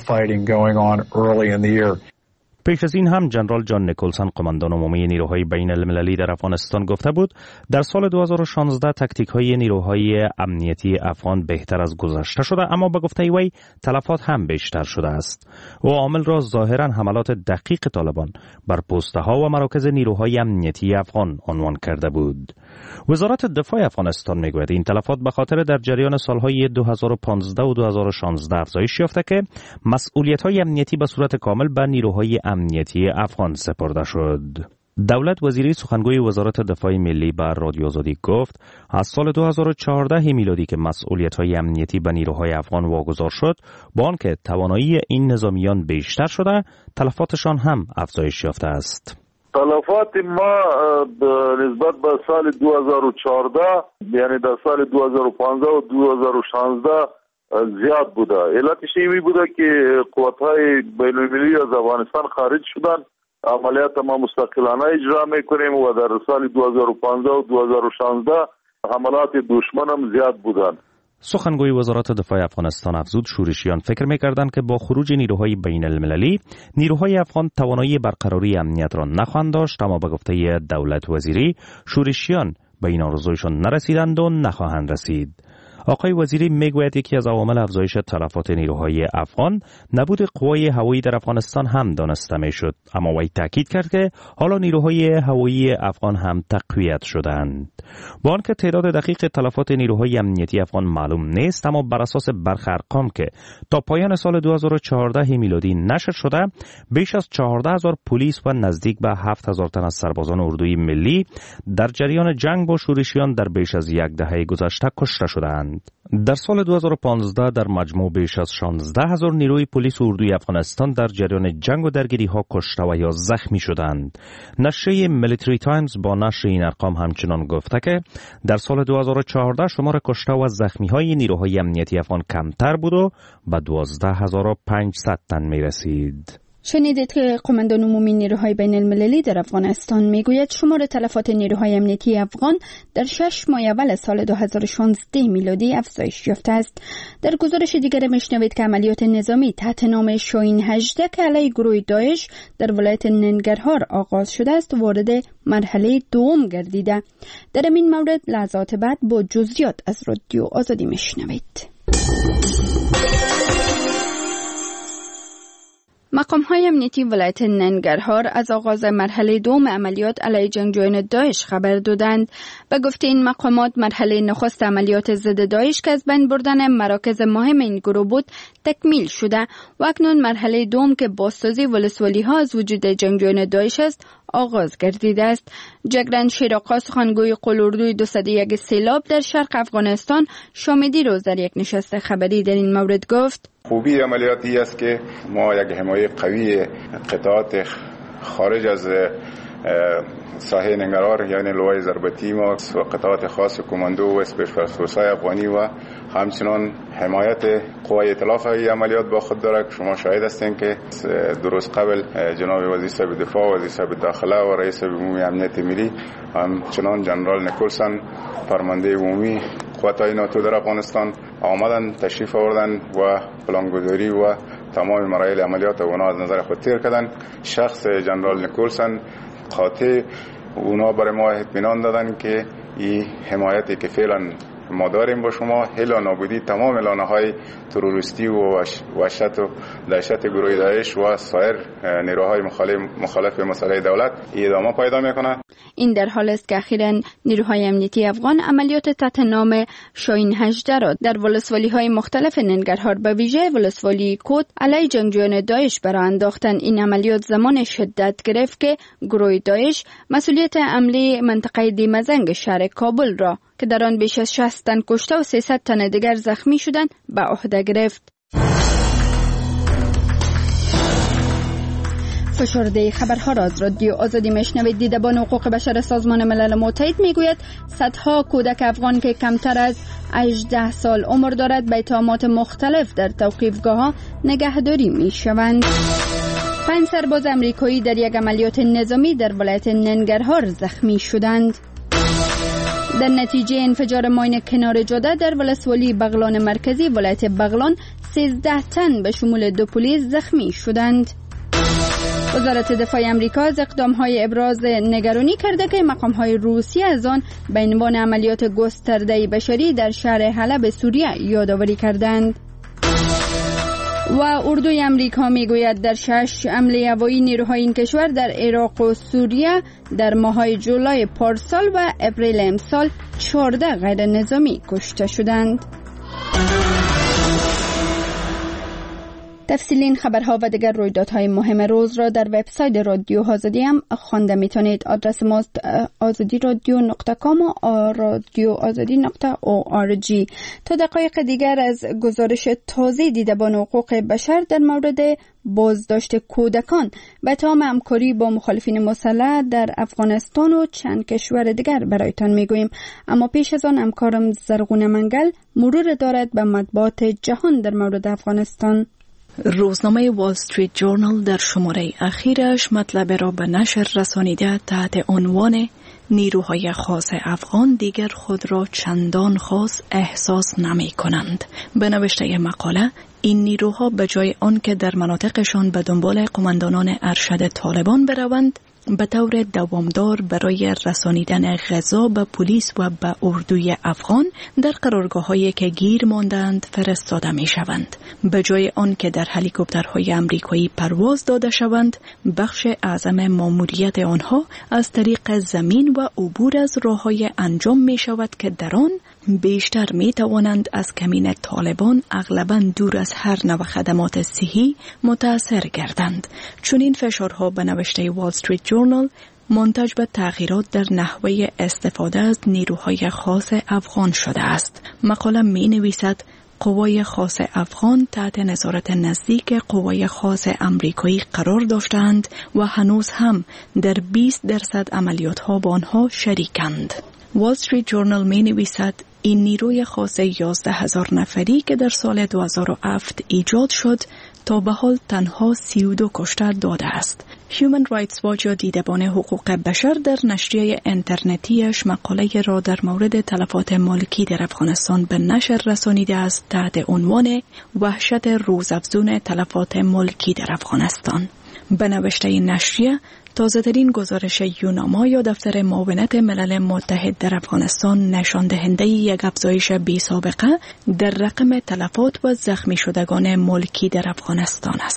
پیش از این هم جنرال جان نیکلسن، قماندان عمومی نیروهای بین المللی در افغانستان، گفته بود در سال 2016 تاکتیک‌های نیروهای امنیتی افغان بهتر از گذشته شده، اما به گفته وی تلفات هم بیشتر شده است. او عامل را ظاهراً حملات دقیق طالبان بر پست‌ها و مراکز نیروهای امنیتی افغان عنوان کرده بود. وزارت دفاع افغانستان میگوید این تلفات به خاطر در جریان سالهای 2015 و 2016 افزایش یافته که مسئولیت‌های امنیتی به صورت کامل به نیروهای امنیتی افغان سپرده شد. دولت وزیری سخنگوی وزارت دفاع ملی بر رادیو آزادی گفت از سال 2014 میلادی که مسئولیت‌های امنیتی به نیروهای افغان واگذار شد، با آنکه توانایی این نظامیان بیشتر شده، تلفاتشان هم افزایش یافته است. تلفات ما نسبت به سال 2014 یعنی در سال 2015 و 2016 زیاد بوده. علتش این بوده که قوت‌های بین‌المللی از افغانستان خارج شدن. عملیات ما مستقلانه اجرا میکنیم و در سال 2015 و 2016 حملات دشمن هم زیاد بودند. سخنگوی وزارت دفاع افغانستان افزود شورشیان فکر می‌کردند که با خروج نیروهای بین المللی نیروهای افغان توانایی برقراری امنیت را نخواهند داشت، اما به گفته دولت وزیری شورشیان به این آرزویشان نرسیدند و نخواهند رسید. آقای وزیری میگوید یکی از عوامل افزایش تلفات نیروهای افغان نبود قوای هوایی در افغانستان هم دانسته میشد، اما وی تاکید کرد که حالا نیروهای هوایی افغان هم تقویت شدند. با آنکه تعداد دقیق تلفات نیروهای امنیتی افغان معلوم نیست، اما بر اساس برخی ارقام که تا پایان سال 2014 میلادی نشر شده، بیش از 14,000 پلیس و نزدیک به 7,000 تن از سربازان اردوی ملی در جریان جنگ با شورشیان در بیش از یک دهه گذشته کشته شدند. در سال 2015 در مجموع بیش از 16,000 نیروی پلیس و اردوی افغانستان در جریان جنگ و درگیری ها کشته و یا زخمی شدند. نشریه میلیتری تایمز با نشر این ارقام همچنان گفته که در سال 2014 شمار کشته و زخمی های نیروهای امنیتی افغان کمتر بود و به 12,500 تن می رسید. شنیدید که قماندان عمومی نیروهای بین المللی در افغانستان میگوید شمار تلفات نیروهای امنیتی افغان در 6 ماه اول سال 2016 میلادی افزایش یافته است. در گزارش دیگر میشنوید که عملیات نظامی تحت نام شاهین 18 که علیه گروه داعش در ولایت ننگرهار آغاز شده است وارد مرحله دوم گردیده. در این مورد لحظات بعد با جزئیات از رادیو آزادی میشنوید. مقام‌های امنیتی ولایت ننگرهار از آغاز مرحله دوم عملیات علیه جنگجویان داعش خبر دادند. به گفته این مقامات مرحله نخست عملیات ضد داعش که از بین بردن مراکز مهم این گروه بود تکمیل شده و اکنون مرحله دوم که بازسازی ولسوالی‌ها از وجود جنگجویان داعش است آغاز گردیده است. جگرن شیراقا سخنگوی قلوردوی 201 سیلاب در شرق افغانستان شامدی روز در یک نشست خبری در این مورد گفت: خوبی عملیاتی است که ما یک حمایت قوی قطعات خارج از ساحه ننگرهار یعنی لوای ضربتی ما و قطعات خاص کماندو و اسپیشال فورس‌های افغانی و همچنان حمایت قوای ائتلاف این عملیات با خود داره که شما شاهد هستین که درست قبل جناب وزیر صاحب دفاع و وزیر صاحب داخله و رئیس عمومی امنیت ملی همچنان جنرال نیکلسن فرمانده عمومی قوات‌های ناتو در افغانستان آمدن تشریف آوردن و پلانگذاری و تمام مراحل عملیات اونا از نظر خود تیر کردن. شخص جنرال نیکلسن قاطع اونا برای ما اطمینان دادن که این حمایتی که فعلا ما داریم با شما هلا نابودی تمام لانه‌های تروریستی و وحشت و دهشت گروه داعش و سایر نیروهای مخالف مسئله دولت ادامه پیدا میکنه. این در حال است که اخیراً نیروهای امنیتی افغان عملیات تحت نام شاهین 18 را در ولسوالی‌های مختلف ننگرهار به ویژه ولسوالی کود علیه جنگجویان داعش برآ انداختند. این عملیات زمان شدت گرفت که گروه داعش مسئولیت عملی منطقه دیمزنگ شهر کابل را که در آن بیش از 60 تن کشته و 300 تن دیگر زخمی شدند به عهده گرفت. فشرده خبرها را از رادیو آزادی میشنوید. دیدبان حقوق بشر سازمان ملل متحد میگوید صدها کودک افغان که کمتر از 18 سال عمر دارد به اتهامات مختلف در توقیفگاه‌ها نگهداری میشوند. 5 سرباز امریکایی در یک عملیات نظامی در ولایت ننگرهار زخمی شدند. در نتیجه انفجار ماین کنار جاده در ولسوالی بغلان مرکزی ولایت بغلان 13 تن به شمول 2 پلیس زخمی شدند. وزارت دفاع آمریکا از اقدام‌های ابراز نگرانی کرده که مقام‌های روسیه از آن به عنوان عملیات گسترده بشری در شهر حلب سوریه یادآوری کردند. و اردوی آمریکا میگوید در 6 حمله هوایی نیروهای این کشور در عراق و سوریه در ماه‌های جولای پارسال و اپریل امسال 14 غیر نظامی کشته شدند. تفصیل این خبرها و دیگر رویدادهای مهم روز را در وبسایت رادیو آزادی هم خوانده میتونید. آدرس ماست azadiradyo.com و radioazadi.org. تا دقایق دیگر از گزارش تازه دیدبان حقوق بشر در مورد بازداشت کودکان به تام همکاری با مخالفین مسلح در افغانستان و چند کشور دیگر برایتان میگوییم. اما پیش از آن همکارم زرغون منگل مرور دارد به مطبوعات جهان در مورد افغانستان. روزنامه وال استریت جورنال در شماره اخیرش مطلب را به نشر رسانیده تحت عنوان نیروهای خاص افغان دیگر خود را چندان خاص احساس نمی کنند. به نوشته مقاله این نیروها به جای آن که در مناطقشان به دنبال قماندانان ارشد طالبان بروند به طور دوامدار برای رسانیدن غذا به پلیس و به اردوی افغان در قرارگاه‌هایی که گیر ماندند فرستاده می‌شوند. به جای آن که در هلیکوپترهای آمریکایی پرواز داده شوند، بخش اعظم ماموریت آنها از طریق زمین و عبور از راه‌های انجام می‌شود که در آن بیشتر می‌توانند از کمین طالبان اغلباً دور از هر نوع خدمات صحی متأثر گردند. چون این فشارها به نوشته وال استریت جورنال منتج به تغییرات در نحوه استفاده از نیروهای خاص افغان شده است. مقاله می‌نویسد قوای خاص افغان تحت نظارت نزدیک قوای خاص امریکایی قرار داشتند و هنوز هم در 20% عملیات‌ها با آنها شریکند. وال استریت جورنال می‌نویسد این نیروی خاص 11,000 نفری که در سال 2007 ایجاد شد تا به حال تنها 32 کشته داده است. هیومن رایتس واچ یا دیدبان حقوق بشر در نشریه اینترنتیش مقاله را در مورد تلفات مالکی در افغانستان به نشر رسانیده است تحت عنوان وحشت روزافزون تلفات مالکی در افغانستان. به نوشته نشریه تازه‌ترین گزارش یوناما یا دفتر معاونت ملل متحد در افغانستان نشان دهنده یک افزایش بی‌سابقه در رقم تلفات و زخمی شدگان ملکی در افغانستان است.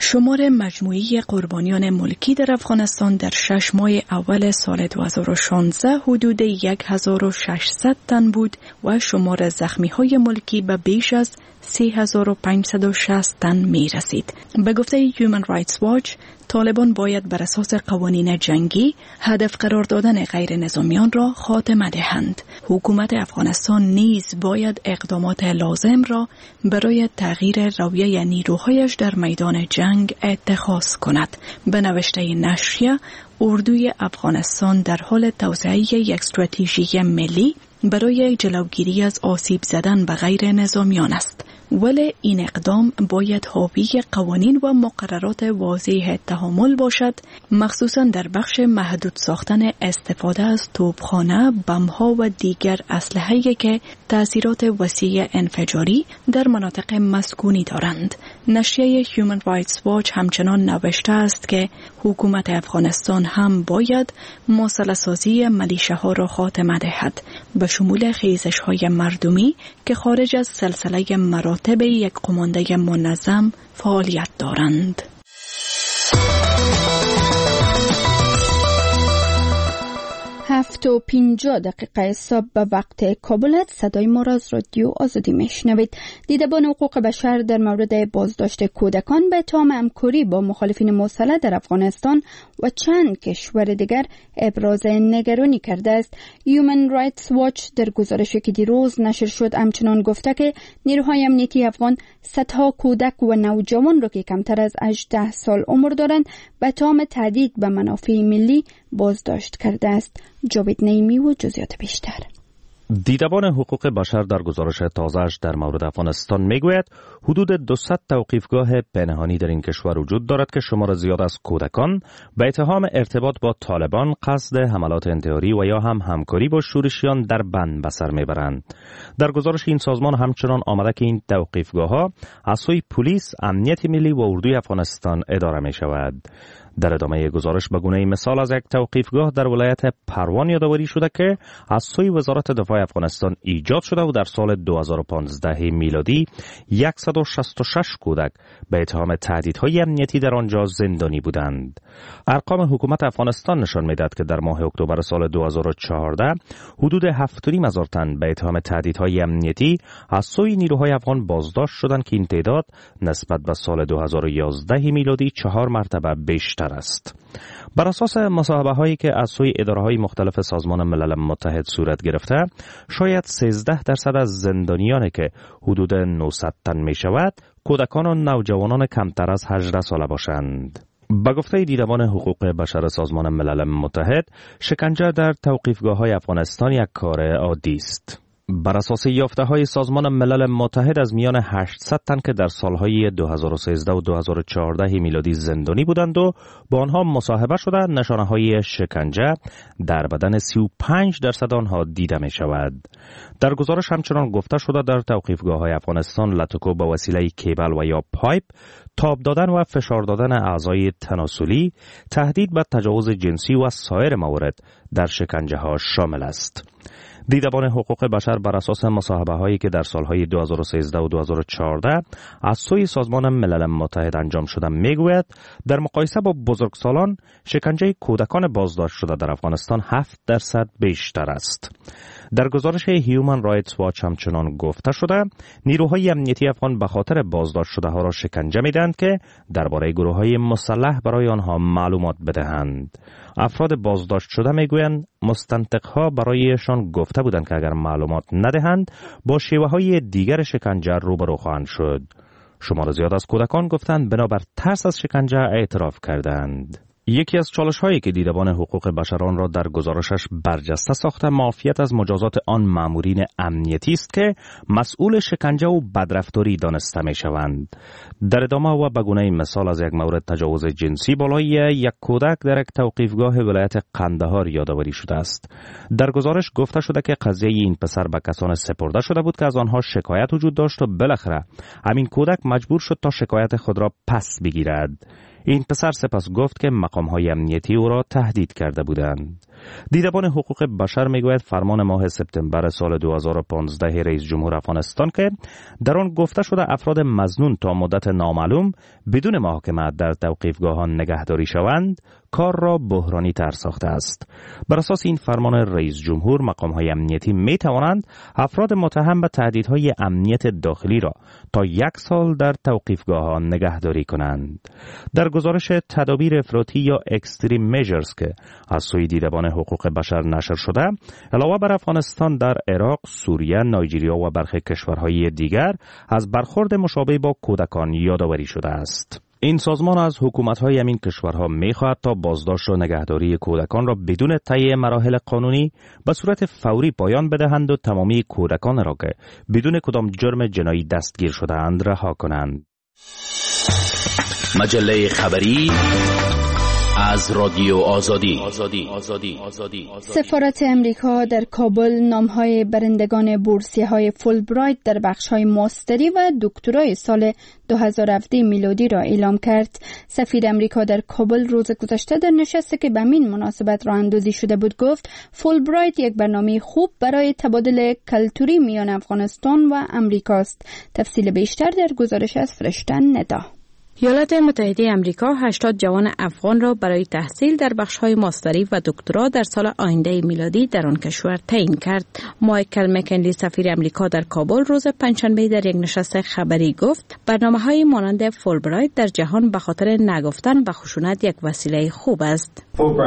شمار مجموعی قربانیان ملکی در افغانستان در 6 ماه اول سال 2016 حدود 1600 تن بود و شمار زخمی‌های ملکی به بیش از 3560 تن می رسید. به گفته Human Rights Watch، طالبان باید بر اساس قوانین جنگی هدف قرار دادن غیر نظامیان را خاتمه دهند. حکومت افغانستان نیز باید اقدامات لازم را برای تغییر رویه نیروهایش در میدان جنگ اتخاذ کند. به نوشته نشریه، اردوی افغانستان در حال توسعه یک استراتژی ملی برای جلوگیری از آسیب زدن به غیر نظامیان است، ولی این اقدام باید حاوی قوانین و مقررات واضح تعامل باشد، مخصوصا در بخش محدود ساختن استفاده از توپخانه، بم‌ها و دیگر اسلحه‌ای که تأثیرات وسیع انفجاری در مناطق مسکونی دارند. نشریه Human Rights Watch همچنان نوشته است که حکومت افغانستان هم باید مسلح‌سازی ملیشه‌ها را خاتمه دهد، به شمول خیزش‌های مردمی که خارج از سلسله مراتب یک قمانده منظم فعالیت دارند. 7:50 صبح به وقت کابل است. صدای ما را از رادیو آزادی میشنوید. دیدبان حقوق بشر در مورد بازداشت کودکان به اتهام همکاری با مخالفین مسلح در افغانستان و چند کشور دیگر ابراز نگرانی کرده است. Human Rights Watch در گزارشی که دیروز نشر شد همچنان گفته که نیروهای امنیتی افغان صدها کودک و نوجوان را که کمتر از 18 سال عمر دارند به اتهام تهدید به منافع ملی بازداشت کرده است. جاوید نعیمی و جزئیات بیشتر. دیدبان حقوق بشر در گزارش تازه‌اش در مورد افغانستان میگوید حدود 200 توقیفگاه پنهانی در این کشور وجود دارد که شمار زیاد از کودکان به اتهام ارتباط با طالبان، قصد حملات انتحاری و یا هم همکاری با شورشیان در بند به سر میبرند. در گزارش این سازمان همچنان آمده که این توقیفگاه‌ها از سوی پلیس، امنیت ملی و اردوی افغانستان اداره می‌شود. در ادامه گزارش به گونه مثال از یک توقیفگاه در ولایت پروان یادآوری شده که از سوی وزارت دفاع افغانستان ایجاد شده و در سال 2015 میلادی 166 کودک به اتهام تهدیدهای امنیتی در آنجا زندانی بودند. ارقام حکومت افغانستان نشان می‌دهد که در ماه اکتبر سال 2014 حدود 7,500 تن به اتهام تهدیدهای امنیتی از سوی نیروهای افغان بازداشت شدند که این تعداد نسبت به سال 2011 میلادی 4 مرتبه بیشتر است. بر اساس مصاحبه هایی که از سوی اداره های مختلف سازمان ملل متحد صورت گرفته، شاید 13% از زندانیانی که حدود 900 تن می شود کودکان و نوجوانان کمتر از 18 ساله باشند. به گفته دیدبان حقوق بشر سازمان ملل متحد، شکنجه در توقیفگاه های افغانستان یک کار عادی است. بر اساس یافته‌های سازمان ملل متحد از میان 800 تن که در سالهای 2013 و 2014 میلادی زندانی بودند و با آنها مصاحبه شده، نشانه‌های شکنجه در بدن 35% آنها دیده می شود. در گزارش همچنان گفته شده در توقیفگاه‌های افغانستان لطکو به وسیله کیبل و یا پایپ، تاب دادن و فشار دادن اعضای تناسلی، تهدید به تجاوز جنسی و سایر موارد در شکنجه‌ها شامل است. دیدبان حقوق بشر بر اساس مصاحبه هایی که در سالهای 2013 و 2014 از سوی سازمان ملل متحد انجام شده میگوید در مقایسه با بزرگسالان شکنجه کودکان بازداشت شده در افغانستان 7% بیشتر است. در گزارش Human Rights Watch همچنان گفته شده نیروهای امنیتی افغان به خاطر بازداشت شده ها را شکنجه میدهند که درباره گروه های مسلح برای آنها معلومات بدهند. افراد بازداشت شده میگویند مستنطق‌ها برایشان گفته بودند که اگر معلومات ندهند با شیوه‌های دیگر شکنجه روبرو خواهند شد. شمار زیاد از کودکان گفتند بنابر ترس از شکنجه اعتراف کردند. یکی از چالش‌هایی که دیدبان حقوق بشران را در گزارشش برجسته ساخته معافیت از مجازات آن مامورین امنیتی است که مسئول شکنجه و بدرفتاری دانسته می‌شوند. در ادامه و به گونه مثال از یک مورد تجاوز جنسی بالای یک کودک در یک توقیفگاه ولایت قندهار یادآوری شده است. در گزارش گفته شده که قضیه این پسر به کسان سپرده شده بود که از آنها شکایت وجود داشت و بالاخره همین کودک مجبور شد تا شکایت خود را پس بگیرد. این پسر سپس گفت که مقام‌های امنیتی او را تهدید کرده بودند. دیدبان حقوق بشر میگوید فرمان ماه سپتامبر سال 2015 رئیس جمهور افغانستان که در آن گفته شده افراد مظنون تا مدت نامعلوم بدون محاکمه در توقیفگاهان نگهداری شوند کار را بحرانی تر ساخته است. بر اساس این فرمان رئیس جمهور مقام‌های امنیتی می توانند افراد متهم به تهدیدهای امنیت داخلی را تا 1 سال در توقیفگاهان نگهداری کنند. در گزارش تدابیر افراطی یا اکستریم میجرز که از سوی دیدبان حقوق بشر نشر شده، علاوه بر افغانستان در عراق، سوریه، نایجریا و برخی کشورهای دیگر از برخورد مشابه با کودکان یادآوری شده است. این سازمان از حکومت‌های همین کشورها می‌خواهد تا بازداشت و نگهداری کودکان را بدون طی مراحل قانونی به صورت فوری پایان بدهند و تمامی کودکان را که بدون کدام جرم جنایی دستگیر شده‌اند رها کنند. مجله خبری از رادیو آزادی. سفارت امریکا در کابل نام‌های برندگان بورسیه‌های فولبرایت در بخش‌های ماستری و دکترای سال 2017 میلادی را اعلام کرد. سفیر امریکا در کابل روز گذشته در نشستی که به همین مناسبت راه اندازی شده بود گفت فولبرایت یک برنامه خوب برای تبادل کلتوری میان افغانستان و امریکاست. تفصیل بیشتر در گزارش از فرشته ندا. ایالات متحده امریکا 80 جوان افغان را برای تحصیل در بخش‌های ماستری و دکترا در سال آینده میلادی در آن کشور تعیین کرد. مایکل مکنلی سفیر امریکا در کابل روز پنجشنبه در یک نشست خبری گفت برنامه‌های مانند فولبرایت در جهان به خاطر نگفتن و خشونت یک وسیله خوب است.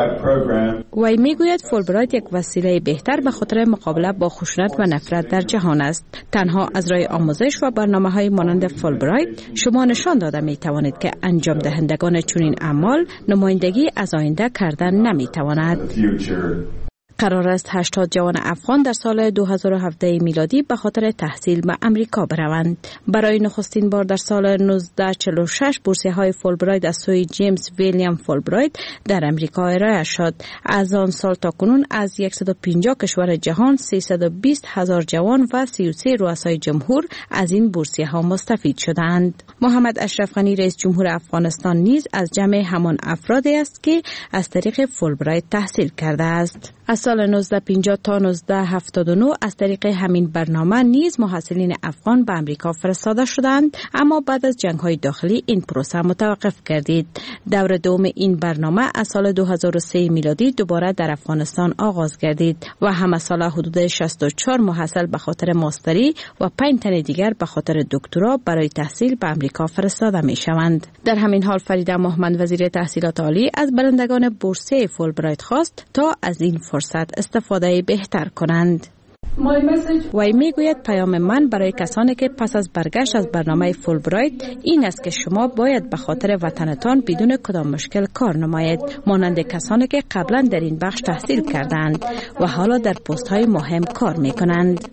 وی میگوید فولبرایت یک وسیله بهتر به خاطر مقابله با خشونت و نفرت در جهان است. تنها از راه آموزش و برنامه‌های مانند فولبرایت شما نشان داده می‌توانید که انجام دهندگان چنین اعمال نمایندگی از آینده کردن نمی‌تواند. قرار است 80 جوان افغان در سال 2017 میلادی به خاطر تحصیل به امریکا بروند. برای نخستین بار در سال 1946 بورسیه‌های فولبرایت از سوی جیمز ویلیام فولبرایت در امریکا ارائه شد. از آن سال تا کنون از 150 کشور جهان 320,000 جوان و 33 رؤسای جمهور از این بورسیه‌ها مستفید شدند. محمد اشرف غنی رئیس جمهور افغانستان نیز از جمع همان افرادی است که از طریق فولبرایت تحصیل کرده است. از سال 1950 تا 1979 از طریق همین برنامه نیز محصلین افغان به امریکا فرستاده شدند، اما بعد از جنگ‌های داخلی این پروسه متوقف گردید. دور دوم این برنامه از سال 2003 میلادی دوباره در افغانستان آغاز گردید و همه ساله حدود 64 محصل به خاطر ماستری و 5 تن دیگر به خاطر دکترا برای تحصیل به امریکا فرستاده می‌شوند. در همین حال فریده مهمند وزیر تحصیلات عالی از برندگان بورسیه فولبرایت خواست تا از این فرصت استفاده بهتر کنند. وی میگوید پیام من برای کسانی که پس از برگشت از برنامه فولبرایت این است که شما باید به خاطر وطنتان بدون کدام مشکل کار نمایید، مانند کسانی که قبلا در این بخش تحصیل کردند و حالا در پست های مهم کار میکنند.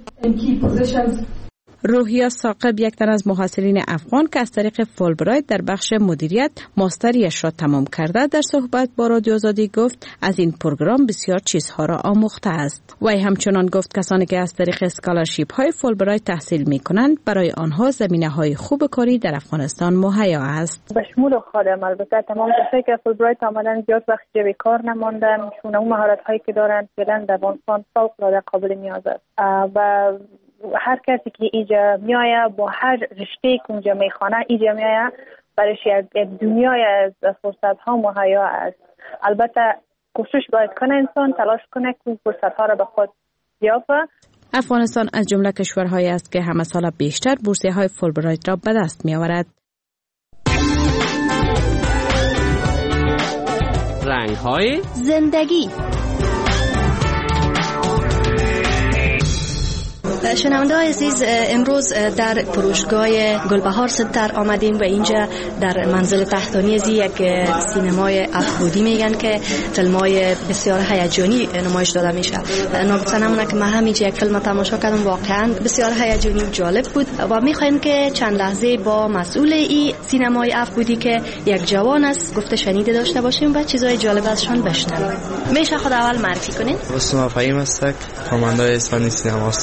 روحیه ثاقب یک تن از محصلین افغان که از طریق فولبرایت در بخش مدیریت ماستریش را تمام کرده در صحبت با رادیو آزادی گفت از این پروگرام بسیار چیزها را آموخته است. وی همچنان گفت کسانی که از طریق اسکالرشیپ های فولبرایت تحصیل می کنند برای آنها زمینه های خوب کاری در افغانستان مهیا است. به شمول خودم البته تمام کسایی که فولبرایت آمدن زیاد وقت جای کار نماندن، چون اون مهارت هایی که دارن فعلا در افغانستان فوق العاده قابل نیاز است و هر کسی که اینجا میایه با هر رشته که اونجا میخوانه اینجا میایه برایش یک دنیای از فرصت ها مهیا است. البته کوشش باید کنه انسان تلاش کنه که فرصت ها را به خود بیافته. افغانستان از جمله کشورهایی است که همه سال بیشتر بورسیه های فولبرایت را به دست میآورد. رنگ های زندگی. شنونده‌های عزیز، امروز در فروشگاه گلبهار سنتر آمدیم و اینجا در منزل تحتانی از یک سینمای افرودی میگن که فیلم‌های بسیار هیجانی نمایش داده میشه. ناگفته نمونه که من همینجا یک فیلم تماشا کردم، واقعا بسیار هیجانی و جالب بود و میخوایم که چند لحظه با مسئول این سینمای افرودی که یک جوان است گفته شنیده داشته باشیم و چیزهای جالب ازشان بشنویم. میشه خود اول معرفی کنین؟ اسم فهیم است، کماندار اسپانی سینما هستم.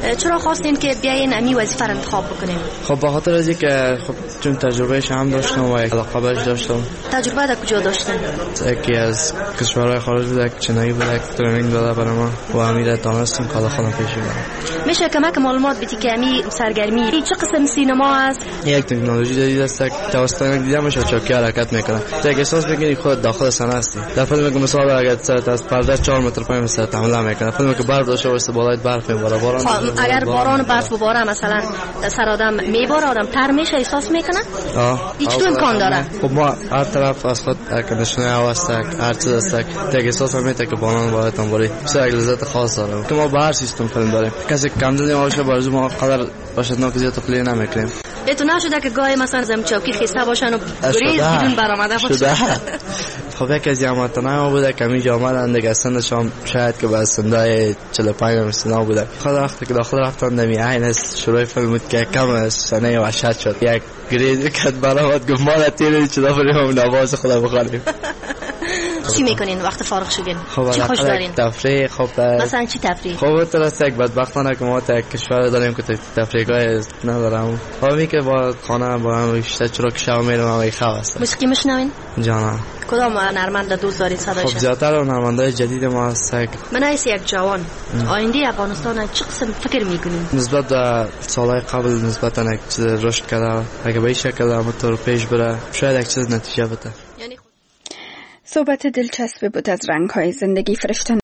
چرا خواستین که بیاین امی وظیفه را انتخاب بکنین؟ خب به خاطر از اینکه خب چون تجربهش هم داشتم و علاقه بهش داشتم. تجربه در کجا داشتین؟ یکی از کشورهای خارج بوده، چینایی بوده، ترینینگ داده برای ما و امیر دانستم که خودم پیش برم. میشه کمک معلومات بدی که امی سرگرمی چه قسم سینما است؟ یک تکنولوژی جدید است که توسط دیدمش چوکی حرکت میکنه. تو اگه احساس میکنی خود داخل صحنه هستی. در فیلمی که مثلا اگر از پرده 4 متر پایین مثلا حمله میکنه، فیلمی که برف داشته باشه بالای برف میباره، باران اگر باران برف بباره مثلا سر آدم میباره، آدم تر میشه، احساس میکنه؟ هیچ تو امکان داره. خب ما هر طرف از خود کندیشنر هوا است، هر چیز است که احساس میته که باران باید باره. بسیار لذت خاص داره. که ما به هر سیستم فیلم داریم. کسی کم دادیم باشه برای ما قدر باشد که زیاد تخلیه نمیکنیم. بهتون نشده که گاهی مثلا زمین چوکی خسته باشن و گریز بدون برآمده باشه؟ خب یک از یاماتنای ما بوده که همین جامعه رنده دیگه سندشان شاید که به سندای 45 مثلا بوده. خود وقتی که داخل رفتن دمی عین از شروع فیلم بود که کم از سنه وحشت شد. یک گریز کد برآمد گفت ما را تیره چدا بریم هم نواز خدا بخوریم. چی میکنین وقت فارغ شدین؟ خب چی خوش دارین؟ تفریح. خب مثلا چی تفریح؟ خب درسته یک بدبختانه که ما تا کشور داریم که تفریحگاه ندارم. خب که با خانه با هم بیشتر چرا که شب میرم و خواب است. موسیقی میشنوین؟ جانا. کدام نرمند دوست دارید صدایش؟ خب زیادتر نرمندای جدید ما هست. من ایس یک جوان آینده افغانستان چه قسم فکر میکنین؟ نسبت به سالهای قبل نسبتا یک چیز رشد کرده. اگه به این شکل همونطور پیش بره شاید یک چیز نتیجه بده. صحبت دلچسبی بود از رنگ‌های زندگی فرشته